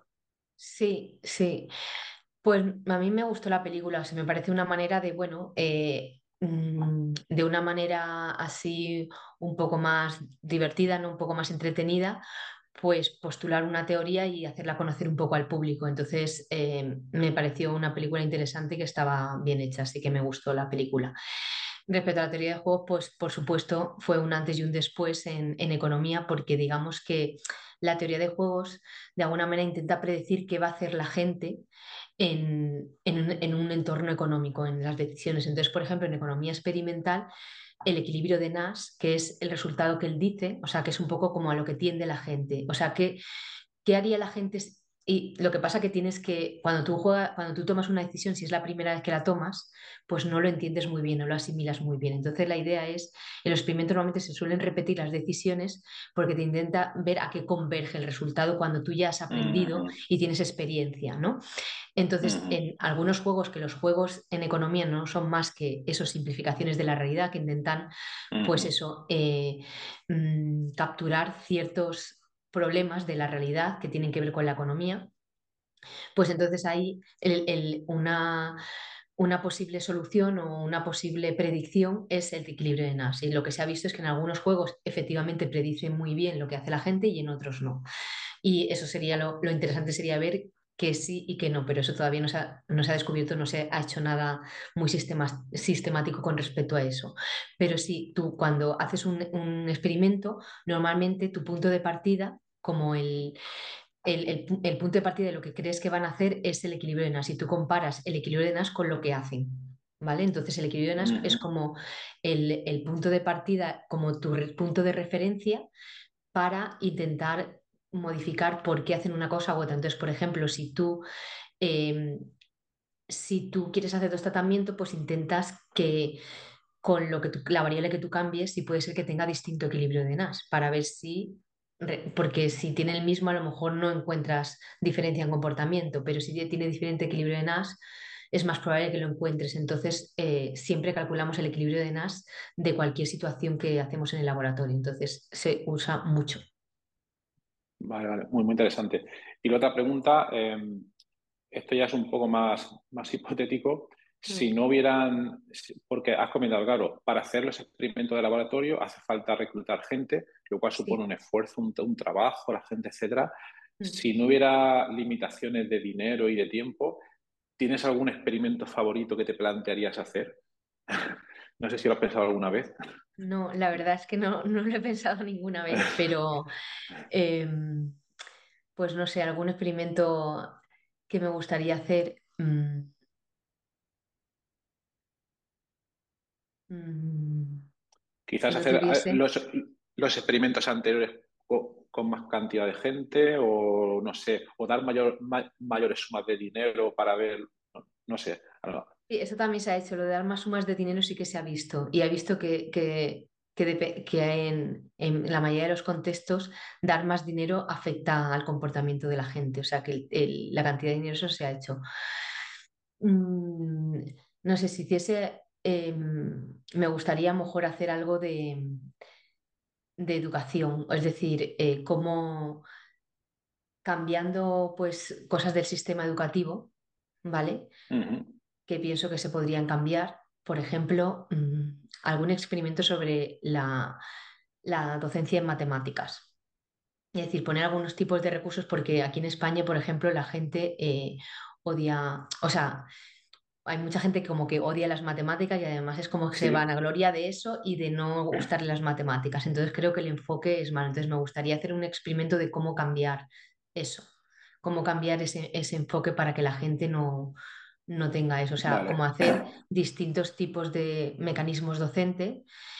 sí, sí. Pues a mí me gustó la película, o sea, me parece una manera de, bueno, eh, mm, de una manera así un poco más divertida, ¿no? Un poco más entretenida, pues postular una teoría y hacerla conocer un poco al público. Entonces, eh, me pareció una película interesante y que estaba bien hecha, así que me gustó la película. Respecto a la teoría de juegos, pues por supuesto fue un antes y un después en, en economía, porque digamos que la teoría de juegos de alguna manera intenta predecir qué va a hacer la gente en, en un, en un entorno económico, en las decisiones. Entonces, por ejemplo, en economía experimental, el equilibrio de Nash, que es el resultado que él dice, o sea, que es un poco como a lo que tiende la gente, o sea, que ¿qué haría la gente? s- Y lo que pasa que tienes que, cuando tú juegas, cuando tú tomas una decisión, si es la primera vez que la tomas, pues no lo entiendes muy bien, no lo asimilas muy bien. Entonces la idea es, en los experimentos normalmente se suelen repetir las decisiones porque te intenta ver a qué converge el resultado cuando tú ya has aprendido Ujú, y tienes experiencia, ¿no? Entonces, ujú, en algunos juegos, que los juegos en economía no son más que eso, simplificaciones de la realidad, que intentan, pues ujú, eso, eh, mm, capturar ciertos problemas de la realidad que tienen que ver con la economía, pues entonces ahí el- el- una, una posible solución o una posible predicción es el equilibrio de Nash. Y lo que se ha visto es que en algunos juegos efectivamente predicen muy bien lo que hace la gente y en otros no. Y eso sería lo, lo interesante sería ver que sí y que no, pero eso todavía no se ha, no se ha descubierto, no se ha hecho nada muy sistema- sistemático con respecto a eso. Pero sí, tú cuando haces un, un experimento, normalmente tu punto de partida, como el, el, el pu- el punto de partida de lo que crees que van a hacer es el equilibrio de Nash. Y tú comparas el equilibrio de Nash con lo que hacen. ¿Vale? Entonces el equilibrio de Nash es Ujú. como el, el punto de partida, como tu re- punto de referencia para intentar modificar por qué hacen una cosa u otra. Entonces, por ejemplo, si tú, eh, si tú quieres hacer dos tratamientos, pues intentas que con lo que tú- la variable que tú cambies, si puede ser que tenga distinto equilibrio de Nash, para ver si, re- porque si tiene el mismo, a lo mejor no encuentras diferencia en comportamiento, pero si tiene diferente equilibrio de Nash, es más probable que lo encuentres. Entonces, eh, siempre calculamos el equilibrio de Nash de cualquier situación que hacemos en el laboratorio. Entonces, se usa mucho. Vale, vale, muy, muy interesante. Y la otra pregunta, eh, esto ya es un poco más, más hipotético. Si Mm. no hubieran, si- porque has comentado, claro, para hacer los experimentos de laboratorio hace falta reclutar gente, lo cual supone Sí. un esfuerzo, un, un trabajo, la gente, etcétera. Mm. Si no hubiera limitaciones de dinero y de tiempo, ¿tienes algún experimento favorito que te plantearías hacer? No sé si lo has pensado alguna vez. No, la verdad es que no, no lo he pensado ninguna vez, pero em, pues no sé, algún experimento que me gustaría hacer. mm, mm, si Quizás no hacer eh, tuviese. los, los experimentos anteriores co- con, más cantidad de gente o no sé, o dar mayor, ma- mayores sumas de dinero para ver, no, no sé. algo. Sí, eso también se ha hecho, lo de dar más sumas de dinero sí que se ha visto. Y he visto que, que, que, depe- que en, en la mayoría de los contextos dar más dinero afecta al comportamiento de la gente. O sea que el- el- la cantidad de dinero eso se ha hecho. Mm, no sé, si hiciese, em, me gustaría a lo mejor hacer algo de, de educación, es decir, eh, cómo cambiando pues cosas del sistema educativo, ¿vale? Ujú, Que pienso que se podrían cambiar. Por ejemplo, mm, algún experimento sobre la, la docencia en matemáticas. Es decir, poner algunos tipos de recursos porque aquí en España, por ejemplo, la gente eh, odia, o sea, hay mucha gente que como que odia las matemáticas y además es como que se sí, vanagloria de eso y de no gustarle las matemáticas. Entonces creo que el enfoque es malo. Entonces me gustaría hacer un experimento de cómo cambiar eso, cómo cambiar ese, ese enfoque para que la gente no, no tenga eso. O sea, cómo vale. hacer distintos tipos de mecanismos docentes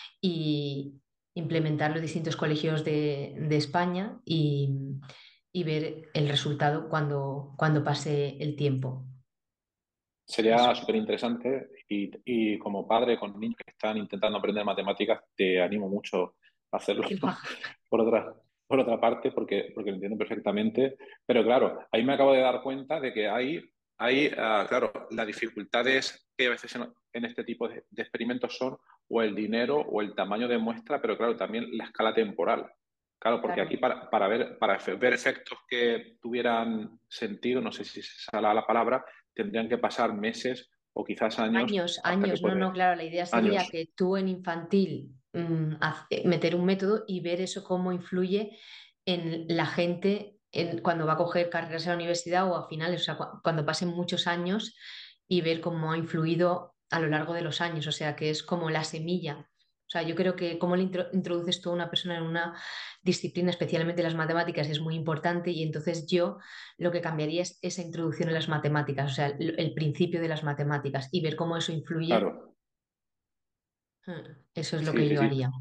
y implementar los distintos colegios de, de España y, y ver el resultado cuando, cuando pase el tiempo. Sería Eso. súper interesante y, y como padre con niños que están intentando aprender matemáticas, te animo mucho a hacerlo. Que lo haga. Por otra, por otra parte, porque, porque lo entiendo perfectamente. Pero claro, ahí me acabo de dar cuenta de que hay, hay ah, claro, las dificultades que a veces en, en este tipo de, de experimentos son o el dinero o el tamaño de muestra, pero claro, también la escala temporal. Claro, porque Claro. aquí para, para ver, para efe- ver efectos que tuvieran sentido, no sé si se sale la palabra, tendrían que pasar meses o quizás años Años, hasta que años, no, no, puede. claro, la idea sería Años. que tú en infantil mm, haz- eh, meter un método y ver eso cómo influye en la gente en- cuando va a coger carreras en la universidad o a finales, o sea, cu- cuando pasen muchos años y ver cómo ha influido a lo largo de los años, o sea, que es como la semilla. O sea, yo creo que cómo le intro- introduces tú a una persona en una disciplina, especialmente las matemáticas, es muy importante y entonces yo lo que cambiaría es esa introducción en las matemáticas, o sea, el, el principio de las matemáticas y ver cómo eso influye. Claro, Mm, Eso es lo sí, que sí, yo sí. haría.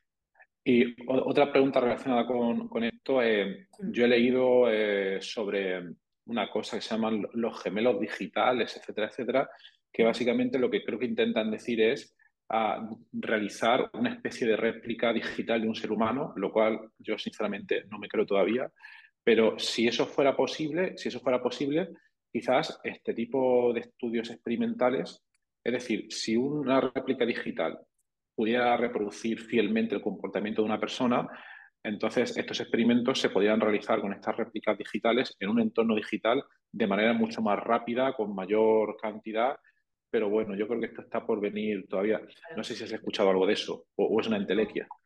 Y o- otra pregunta relacionada con, con esto, eh, Mm. yo he leído eh, sobre una cosa que se llaman los gemelos digitales, etcétera, etcétera, que Mm. básicamente lo que creo que intentan decir es ah, realizar una especie de réplica digital de un ser humano, lo cual yo sinceramente no me creo todavía, pero si eso fuera posible, si eso fuera posible, quizás este tipo de estudios experimentales, es decir, si una réplica digital pudiera reproducir fielmente el comportamiento de una persona, entonces estos experimentos se podrían realizar con estas réplicas digitales en un entorno digital de manera mucho más rápida, con mayor cantidad. Pero bueno, yo creo que esto está por venir todavía. No Claro. sé si has escuchado algo de eso o, o es una No. entelequia.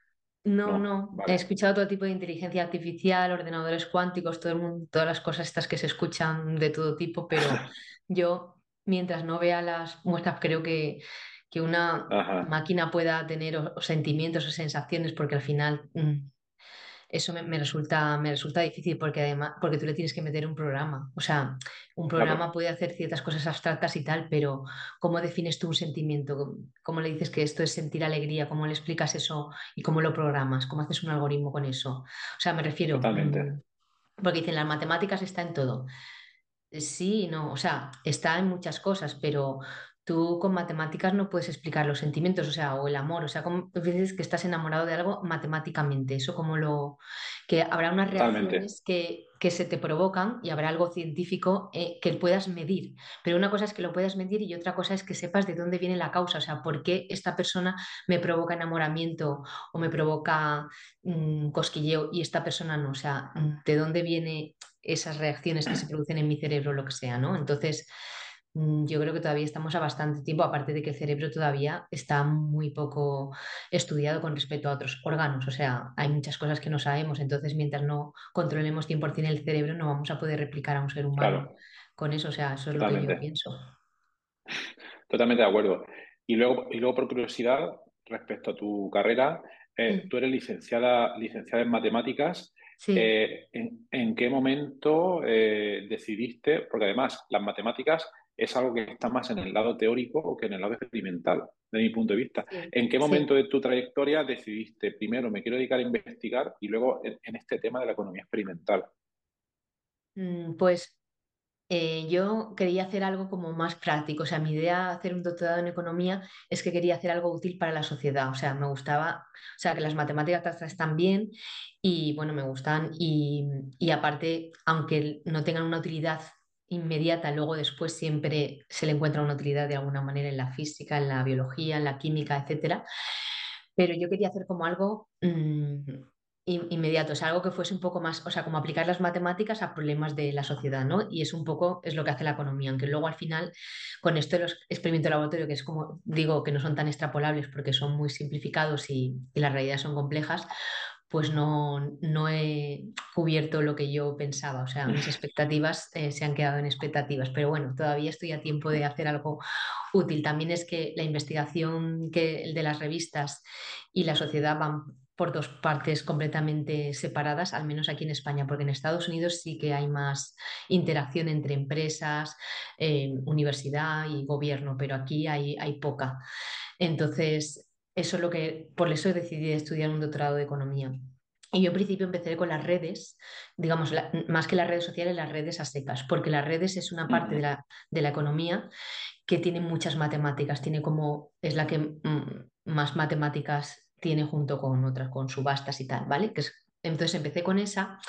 No, ¿no? no. He Vale, escuchado todo tipo de inteligencia artificial, ordenadores cuánticos, todo el mundo, todas las cosas estas que se escuchan de todo tipo, pero yo, mientras no vea las muestras, creo que, que una ajá, máquina pueda tener o- o sentimientos o sensaciones, porque al final mm, eso me, me resulta, me resulta difícil porque además, porque tú le tienes que meter un programa. O sea, un programa claro, puede hacer ciertas cosas abstractas y tal, pero ¿cómo defines tú un sentimiento? ¿Cómo le dices que esto es sentir alegría? ¿Cómo le explicas eso y cómo lo programas? ¿Cómo haces un algoritmo con eso? O sea, me refiero, totalmente, mm, porque dicen las matemáticas está en todo. Sí, no, o sea, está en muchas cosas, pero tú con matemáticas no puedes explicar los sentimientos, o sea, o el amor, o sea, como dices que estás enamorado de algo matemáticamente, eso como lo, que habrá unas totalmente, reacciones que, que se te provocan y habrá algo científico eh, que puedas medir, pero una cosa es que lo puedas medir y otra cosa es que sepas de dónde viene la causa, o sea, por qué esta persona me provoca enamoramiento o me provoca mm, cosquilleo y esta persona no, o sea, mm, de dónde viene esas reacciones que se producen en mi cerebro, lo que sea, ¿no? Entonces, mm, yo creo que todavía estamos a bastante tiempo, aparte de que el cerebro todavía está muy poco estudiado con respecto a otros órganos, o sea, hay muchas cosas que no sabemos, entonces mientras no controlemos cien por ciento el cerebro, no vamos a poder replicar a un ser humano claro, con eso, o sea, eso es lo que yo totalmente. pienso. Totalmente de acuerdo. Y luego, y luego por curiosidad, respecto a tu carrera, eh, Mm, tú eres licenciada, licenciada en matemáticas. sí. Eh, ¿en, en qué momento eh, decidiste? Porque además las matemáticas es algo que está más en el lado teórico que en el lado experimental, de mi punto de vista. Sí, ¿En qué momento sí. de tu trayectoria decidiste, primero me quiero dedicar a investigar y luego en, en este tema de la economía experimental? Mm, Pues eh, yo quería hacer algo como más práctico, o sea, mi idea de hacer un doctorado en economía es que quería hacer algo útil para la sociedad, o sea, me gustaba, o sea, que las matemáticas están bien y bueno, me gustan y, y aparte, aunque no tengan una utilidad inmediata, luego después siempre se le encuentra una utilidad de alguna manera en la física, en la biología, en la química, etcétera, pero yo quería hacer como algo mm, in- inmediato, o sea, algo que fuese un poco más, o sea, como aplicar las matemáticas a problemas de la sociedad, ¿no? Y es un poco, es lo que hace la economía, aunque luego al final, con esto de los experimentos de laboratorio, que es como digo, que no son tan extrapolables porque son muy simplificados y, y las realidades son complejas, pues no, no he cubierto lo que yo pensaba, o sea, mis expectativas eh, se han quedado en expectativas, pero bueno, todavía estoy a tiempo de hacer algo útil. También es que la investigación que, el de las revistas y la sociedad van por dos partes completamente separadas, al menos aquí en España, porque en Estados Unidos sí que hay más interacción entre empresas, eh, universidad y gobierno, pero aquí hay, hay poca. Entonces, eso es lo que, por eso decidí estudiar un doctorado de economía. Y yo en principio empecé con las redes, digamos, la- más que las redes sociales, las redes a secas, porque las redes es una parte de Ujú. la, de la economía que tiene muchas matemáticas, tiene como, es la que mm, más matemáticas tiene junto con otras, con subastas y tal, ¿vale? Que es- entonces empecé con esa,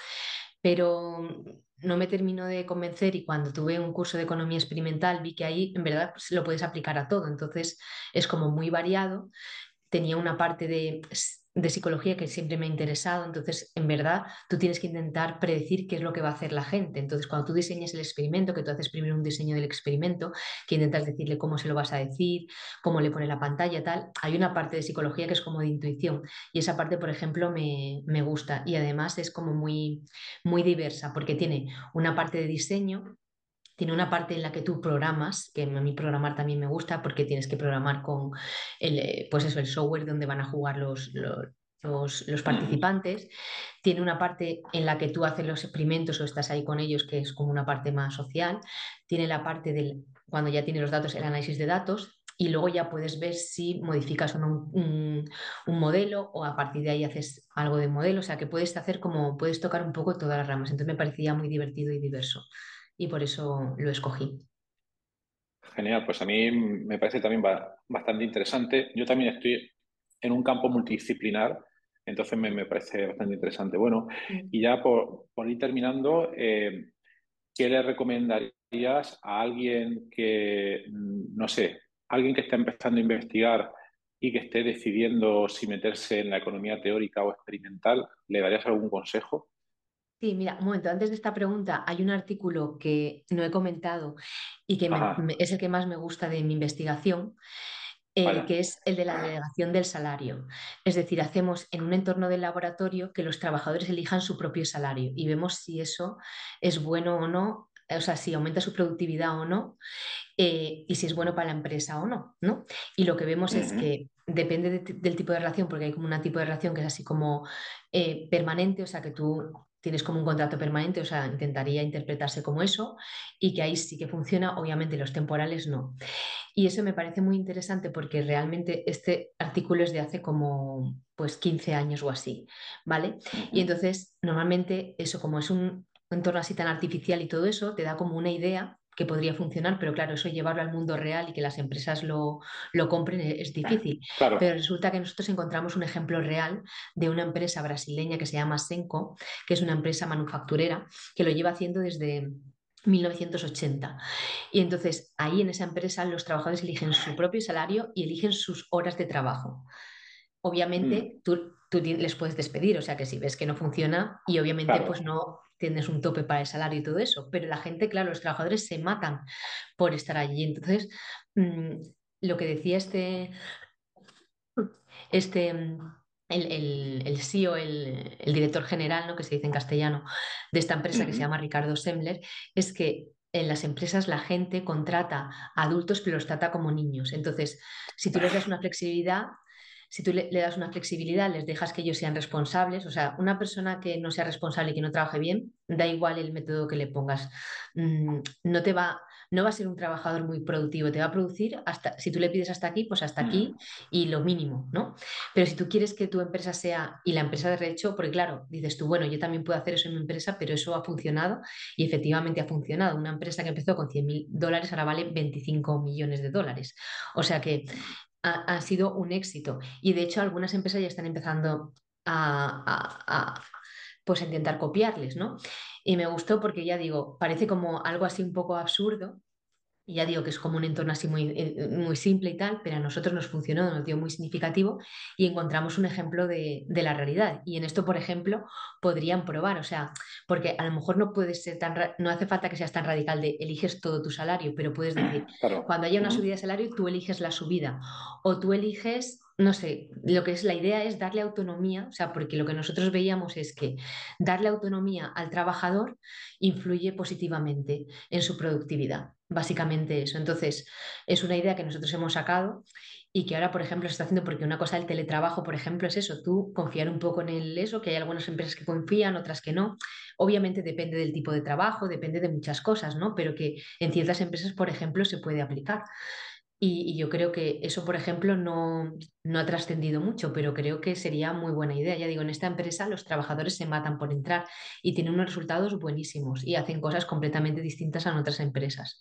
pero no me terminó de convencer y cuando tuve un curso de economía experimental vi que ahí en verdad pues, lo puedes aplicar a todo, entonces es como muy variado, tenía una parte de, de psicología que siempre me ha interesado, entonces en verdad tú tienes que intentar predecir qué es lo que va a hacer la gente. Entonces cuando tú diseñas el experimento, que tú haces primero un diseño del experimento, que intentas decirle cómo se lo vas a decir, cómo le pone la pantalla, tal, hay una parte de psicología que es como de intuición y esa parte, por ejemplo, me, me gusta y además es como muy, muy diversa porque tiene una parte de diseño, tiene una parte en la que tú programas, que a mí programar también me gusta porque tienes que programar con el, eh, pues eso, el software donde van a jugar los, los, los- los Ujú. participantes. Tiene una parte en la que tú haces los experimentos o estás ahí con ellos, que es como una parte más social. Tiene la parte del, cuando ya tienes los datos, el análisis de datos. Y luego ya puedes ver si modificas o no un, un- un modelo o a partir de ahí haces algo de modelo. O sea que puedes hacer como, puedes tocar un poco todas las ramas. Entonces me parecía muy divertido y diverso y por eso lo escogí. Genial, pues a mí me parece también ba- bastante interesante. Yo también estoy en un campo multidisciplinar, entonces me, me parece bastante interesante. Bueno, Mm. y ya por, por ir terminando, eh, ¿qué le recomendarías a alguien que, mm, no sé, alguien que está empezando a investigar y que esté decidiendo si meterse en la economía teórica o experimental? ¿Le darías algún consejo? Sí, mira, un momento, antes de esta pregunta hay un artículo que no he comentado y que me- Ajá, me- es el que más me gusta de mi investigación, eh, Vaya. que es el de la delegación del salario. Es decir, hacemos en un entorno del laboratorio que los trabajadores elijan su propio salario y vemos si eso es bueno o no, o sea, si aumenta su productividad o no, eh, y si es bueno para la empresa o no, ¿no? Y lo que vemos es Ujú, que depende de del tipo de relación, porque hay como un tipo de relación que es así como eh, permanente, o sea, que tú tienes como un contrato permanente, o sea, intentaría interpretarse como eso, y que ahí sí que funciona, obviamente los temporales no. Y eso me parece muy interesante porque realmente este artículo es de hace como pues quince años o así, ¿vale? Y ujú. entonces normalmente eso como es un entorno así tan artificial y todo eso, te da como una idea que podría funcionar, pero claro, eso llevarlo al mundo real y que las empresas lo, lo compren e- es difícil. Pero Claro. resulta que nosotros encontramos un ejemplo real de una empresa brasileña que se llama Senco, que es una empresa manufacturera que lo lleva haciendo desde mil novecientos ochenta. Y entonces ahí en esa empresa los trabajadores eligen su propio salario y eligen sus horas de trabajo. Mm, Obviamente tú, tú ti- les puedes despedir, o sea que si ves que no funciona y obviamente pues claro. no tienes un tope para el salario y todo eso, pero la gente, claro, los trabajadores se matan por estar allí. Entonces, mm, lo que decía este, este mm, el, el, el C E O, el, el director general, ¿no? Que se dice en castellano, de esta empresa que se Ujú. llama Ricardo Sembler, es que en las empresas la gente contrata a adultos pero los trata como niños. Entonces, si tú les das una flexibilidad, si tú le, le das una flexibilidad, les dejas que ellos sean responsables, o sea, una persona que no sea responsable y que no trabaje bien, da igual el método que le pongas. Mm, no te va, no va a ser un trabajador muy productivo, te va a producir hasta, si tú le pides hasta aquí, pues hasta aquí Mm, y lo mínimo, ¿no? Pero si tú quieres que tu empresa sea, y la empresa de hecho, porque claro, dices tú, bueno, yo también puedo hacer eso en mi empresa, pero eso ha funcionado y efectivamente ha funcionado. Una empresa que empezó con cien mil dólares ahora vale veinticinco millones de dólares. O sea que ha, ha sido un éxito. Y de hecho algunas empresas ya están empezando a, a, a pues a intentar copiarles, ¿no? Y me gustó porque ya digo, parece como algo así un poco absurdo, y ya digo que es como un entorno así muy, eh, muy simple y tal, pero a nosotros nos funcionó, nos dio muy significativo y encontramos un ejemplo de, de la realidad. Y en esto, por ejemplo, podrían probar, o sea, porque a lo mejor no puedes ser tan, ra- no hace falta que seas tan radical de eliges todo tu salario, pero puedes decir, claro. cuando haya una subida Ujú. de salario, tú eliges la subida o tú eliges, no sé, lo que es la idea es darle autonomía, o sea, porque lo que nosotros veíamos es que darle autonomía al trabajador influye positivamente en su productividad. Básicamente eso. Entonces, es una idea que nosotros hemos sacado y que ahora, por ejemplo, se está haciendo porque una cosa del teletrabajo, por ejemplo, es eso, tú confiar un poco en el eso, que hay algunas empresas que confían, otras que no. Obviamente depende del tipo de trabajo, depende de muchas cosas, ¿no? Pero que en ciertas empresas, por ejemplo, se puede aplicar. Y, y yo creo que eso, por ejemplo, no, no ha trascendido mucho, pero creo que sería muy buena idea. Ya digo, en esta empresa los trabajadores se matan por entrar y tienen unos resultados buenísimos y hacen cosas completamente distintas a otras empresas.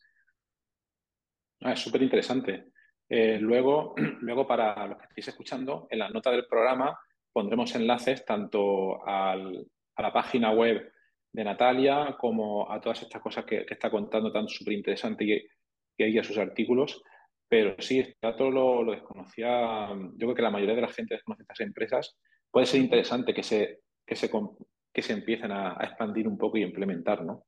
Ah, es súper interesante. Eh, luego, luego, para los que estéis escuchando, en la nota del programa pondremos enlaces tanto al- a la página web de Natalia como a todas estas cosas que, que está contando tan súper interesante y que hay a sus artículos. Pero sí, este dato lo, lo desconocía. Yo creo que la mayoría de la gente desconoce estas empresas. Puede ser Ujú. interesante que se, que se, com- que se empiecen a, a expandir un poco y implementar, ¿no?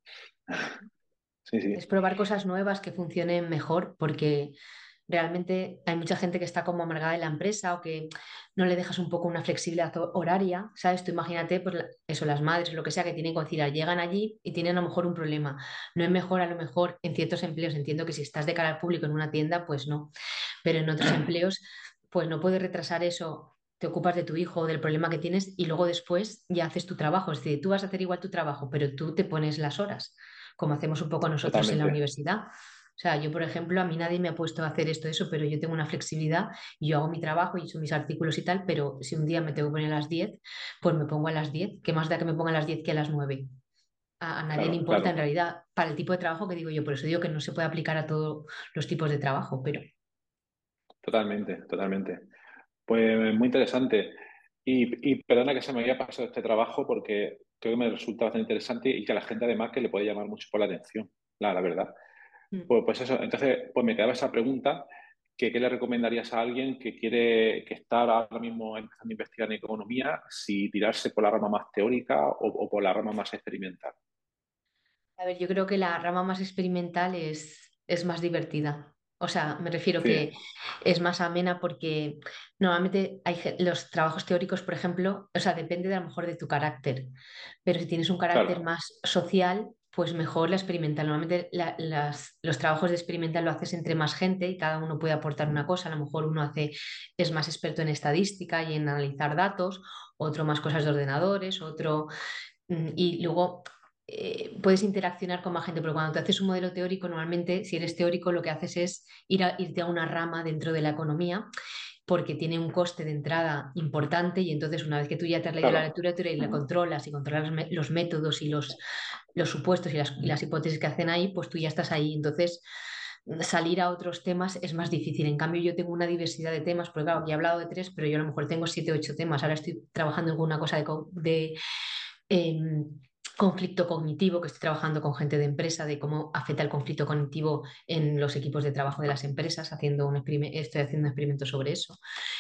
Sí, Es sí. probar cosas nuevas que funcionen mejor, porque realmente hay mucha gente que está como amargada en la empresa o que no le dejas un poco una flexibilidad ho- horaria, ¿sabes? Tú imagínate, pues la- eso, las madres, lo que sea, que tienen que conciliar, llegan allí y tienen a lo mejor un problema. No es mejor a lo mejor en ciertos empleos, entiendo que si estás de cara al público en una tienda, pues no, pero en otros empleos, pues no puedes retrasar eso. Te ocupas de tu hijo o del problema que tienes y luego después ya haces tu trabajo. Es decir, tú vas a hacer igual tu trabajo, pero tú te pones las horas como hacemos un poco nosotros en la Totalmente. universidad. O sea, yo, por ejemplo, a mí nadie me ha puesto a hacer esto, eso, pero yo tengo una flexibilidad y yo hago mi trabajo y hecho mis artículos y tal, pero si un día me tengo que poner a las diez pues me pongo a las diez. ¿Qué más da que me ponga a las diez que a las nueve? A, a nadie le Claro, importa en claro. realidad para el tipo de trabajo que digo yo. Por eso digo que no se puede aplicar a todos los tipos de trabajo, pero Totalmente, totalmente. Pues muy interesante. Y, y perdona que se me haya pasado este trabajo porque creo que me resulta bastante interesante y que a la gente además que le puede llamar mucho por la atención, la, la verdad. mm. Pues, pues eso, entonces pues me quedaba esa pregunta, que ¿qué le recomendarías a alguien que quiere, que está ahora mismo empezando a investigar en economía, si tirarse por la rama más teórica o, o por la rama más experimental? A ver, yo creo que la rama más experimental es, es más divertida. O sea, me refiero que Sí, es más amena porque normalmente hay ge- los trabajos teóricos, por ejemplo, o sea, depende de, a lo mejor de tu carácter, pero si tienes un carácter claro. más social, pues mejor la experimental. Normalmente la- las- los trabajos de experimental lo haces entre más gente y cada uno puede aportar una cosa. A lo mejor uno hace, es más experto en estadística y en analizar datos, otro más cosas de ordenadores, otro Mm, y luego eh, puedes interaccionar con más gente, pero cuando te haces un modelo teórico, normalmente si eres teórico lo que haces es ir a, irte a una rama dentro de la economía porque tiene un coste de entrada importante y entonces una vez que tú ya te has leído la Claro. literatura y la Ujú. controlas y controlas los, me- los métodos y los, los supuestos y las, y las hipótesis que hacen ahí, pues tú ya estás ahí. Entonces salir a otros temas es más difícil. En cambio, yo tengo una diversidad de temas, porque claro, aquí he hablado de tres, pero yo a lo mejor tengo siete o ocho temas. Ahora estoy trabajando en alguna cosa de, co- de eh, conflicto cognitivo, que estoy trabajando con gente de empresa, de cómo afecta el conflicto cognitivo en los equipos de trabajo de las empresas, haciendo un experime- estoy haciendo un experimento sobre eso.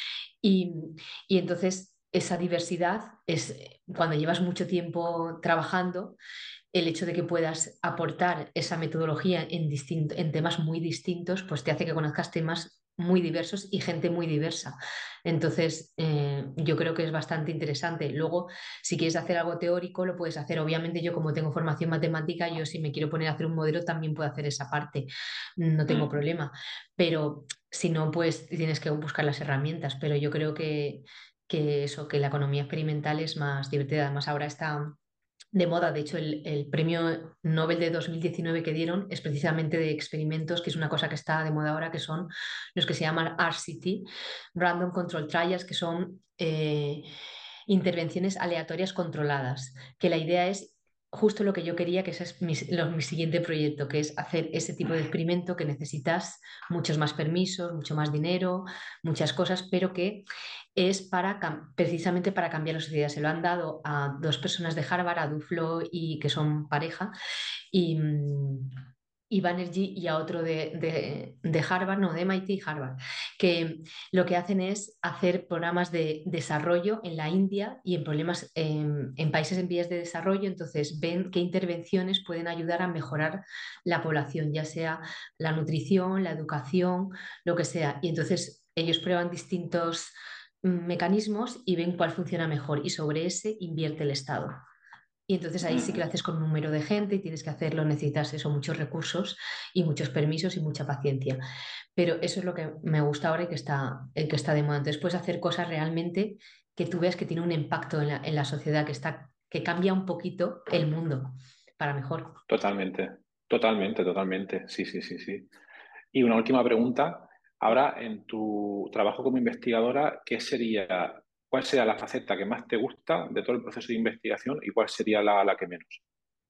Y, y entonces esa diversidad es cuando llevas mucho tiempo trabajando, el hecho de que puedas aportar esa metodología en, distinto, en temas muy distintos, pues te hace que conozcas temas muy diversos y gente muy diversa. Entonces, eh, yo creo que es bastante interesante. Luego, si quieres hacer algo teórico, lo puedes hacer. Obviamente, yo como tengo formación matemática, yo si me quiero poner a hacer un modelo, también puedo hacer esa parte. No tengo Mm. problema. Pero si no, pues tienes que buscar las herramientas. Pero yo creo que, que eso, que la economía experimental es más divertida. Además, ahora está de moda. De hecho, el, el premio Nobel de dos mil diecinueve que dieron es precisamente de experimentos, que es una cosa que está de moda ahora, que son los que se llaman R C T, Random Control Trials, que son eh, intervenciones aleatorias controladas, que la idea es justo lo que yo quería, que ese es mi, lo- mi siguiente proyecto, que es hacer ese tipo de experimento que necesitas muchos más permisos, mucho más dinero, muchas cosas, pero que es para cam- precisamente para cambiar la sociedad. Se lo han dado a dos personas de Harvard, a Duflo y que son pareja, y, mm, y Banerjee y a otro de, de- de Harvard, no, de M I T y Harvard, que lo que hacen es hacer programas de desarrollo en la India y en problemas en, en países en vías de desarrollo. Entonces ven qué intervenciones pueden ayudar a mejorar la población, ya sea la nutrición, la educación, lo que sea. Y entonces ellos prueban distintos mm, mecanismos y ven cuál funciona mejor y sobre ese invierte el Estado. Y entonces ahí sí que lo Ujú. haces con un número de gente y tienes que hacerlo, necesitas eso, muchos recursos y muchos permisos y mucha paciencia. Pero eso es lo que me gusta ahora y que está, el que está de moda. Entonces puedes hacer cosas realmente que tú veas que tiene un impacto en la, en la sociedad, que, está, que cambia un poquito el mundo para mejor. Totalmente, totalmente, totalmente. Sí, sí, sí, sí. Y una última pregunta. Ahora, en tu trabajo como investigadora, ¿qué sería, cuál sería la faceta que más te gusta de todo el proceso de investigación y cuál sería la, la que menos?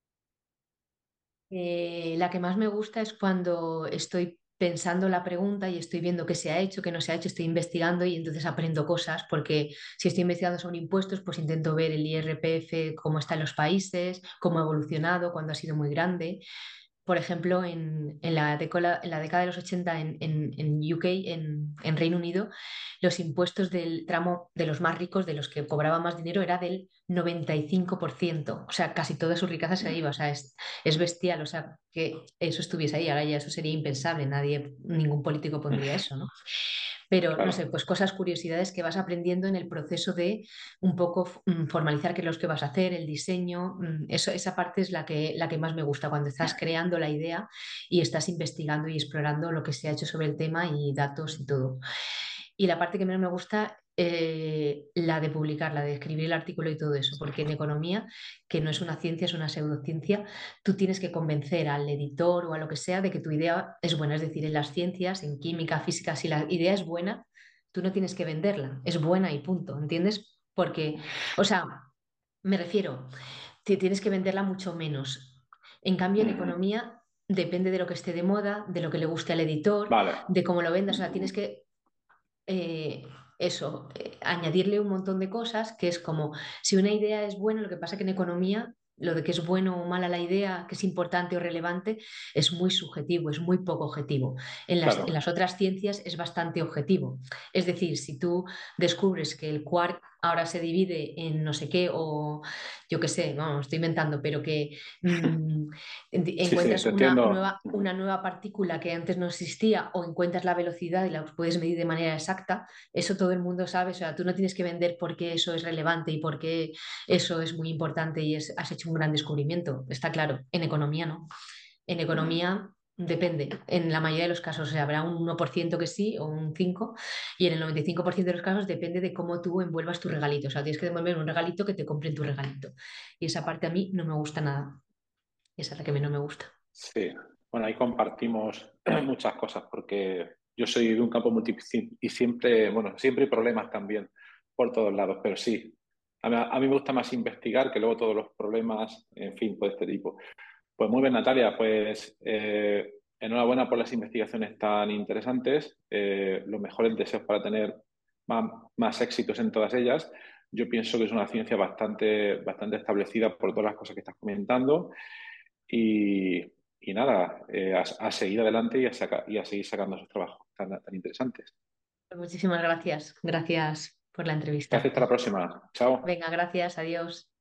Eh, la que más me gusta es cuando estoy pensando la pregunta y estoy viendo qué se ha hecho, qué no se ha hecho, estoy investigando y entonces aprendo cosas, porque si estoy investigando sobre impuestos, pues intento ver el I R P F, cómo está en los países, cómo ha evolucionado, cuándo ha sido muy grande. Por ejemplo, en, en la década, en la década de los ochenta en, en, en U K, en, en Reino Unido, los impuestos del tramo de los más ricos, de los que cobraban más dinero, era del noventa y cinco por ciento. O sea, casi toda su riqueza se iba. O sea, es, es bestial. O sea, que eso estuviese ahí. Ahora ya eso sería impensable. Nadie, ningún político pondría eso, ¿no? Pero no sé, Claro. pues cosas, curiosidades que vas aprendiendo en el proceso de un poco mm, formalizar qué es lo que vas a hacer, el diseño. mm, Eso, esa parte es la que, la que más me gusta, cuando estás creando la idea y estás investigando y explorando lo que se ha hecho sobre el tema y datos y todo. Y la parte que menos me gusta, eh, la de publicar, la de escribir el artículo y todo eso, porque en economía, que no es una ciencia, es una pseudociencia, tú tienes que convencer al editor o a lo que sea de que tu idea es buena. Es decir, en las ciencias, en química, física, si la idea es buena, tú no tienes que venderla, es buena y punto, ¿entiendes? Porque, o sea, me refiero, ti- tienes que venderla mucho menos. En cambio, en Ujú. economía depende de lo que esté de moda, de lo que le guste al editor, Vale. de cómo lo vendas. O sea, tienes que eh, eso, eh, añadirle un montón de cosas, que es como, si una idea es buena, lo que pasa que en economía, lo de que es bueno o mala la idea, que es importante o relevante, es muy subjetivo, es muy poco objetivo. En las, en Claro. las otras ciencias es bastante objetivo. Es decir, si tú descubres que el quark ahora se divide en no sé qué, o yo qué sé, no, estoy inventando, pero que mm, en- Sí, sí, encuentras te una entiendo. nueva, una nueva partícula que antes no existía, o encuentras la velocidad y la puedes medir de manera exacta, eso todo el mundo sabe. O sea, tú no tienes que vender por qué eso es relevante y por qué eso es muy importante y es, has hecho un gran descubrimiento. Está claro, en economía no. En economía depende. En la mayoría de los casos, o sea, habrá un uno por ciento que sí o un cinco por ciento, y en el noventa y cinco por ciento de los casos depende de cómo tú envuelvas tu regalito. O sea, tienes que devolver un regalito que te compren tu regalito. Y esa parte a mí no me gusta nada. Esa es la que a mí no me gusta. Sí, bueno, ahí compartimos muchas cosas porque yo soy de un campo multidisciplinar y siempre, bueno, siempre hay problemas también por todos lados, pero sí, a mí, a mí me gusta más investigar que luego todos los problemas, en fin, pues de este tipo. Pues muy bien, Natalia, pues eh, enhorabuena por las investigaciones tan interesantes, eh, los mejores deseos para tener más, más éxitos en todas ellas. Yo pienso que es una ciencia bastante, bastante establecida por todas las cosas que estás comentando. Y, y nada, eh, a, a seguir adelante y a, saca- y a seguir sacando esos trabajos tan, tan interesantes. Muchísimas gracias. Gracias por la Gracias, entrevista. hasta la próxima. Chao. Venga, gracias. Adiós.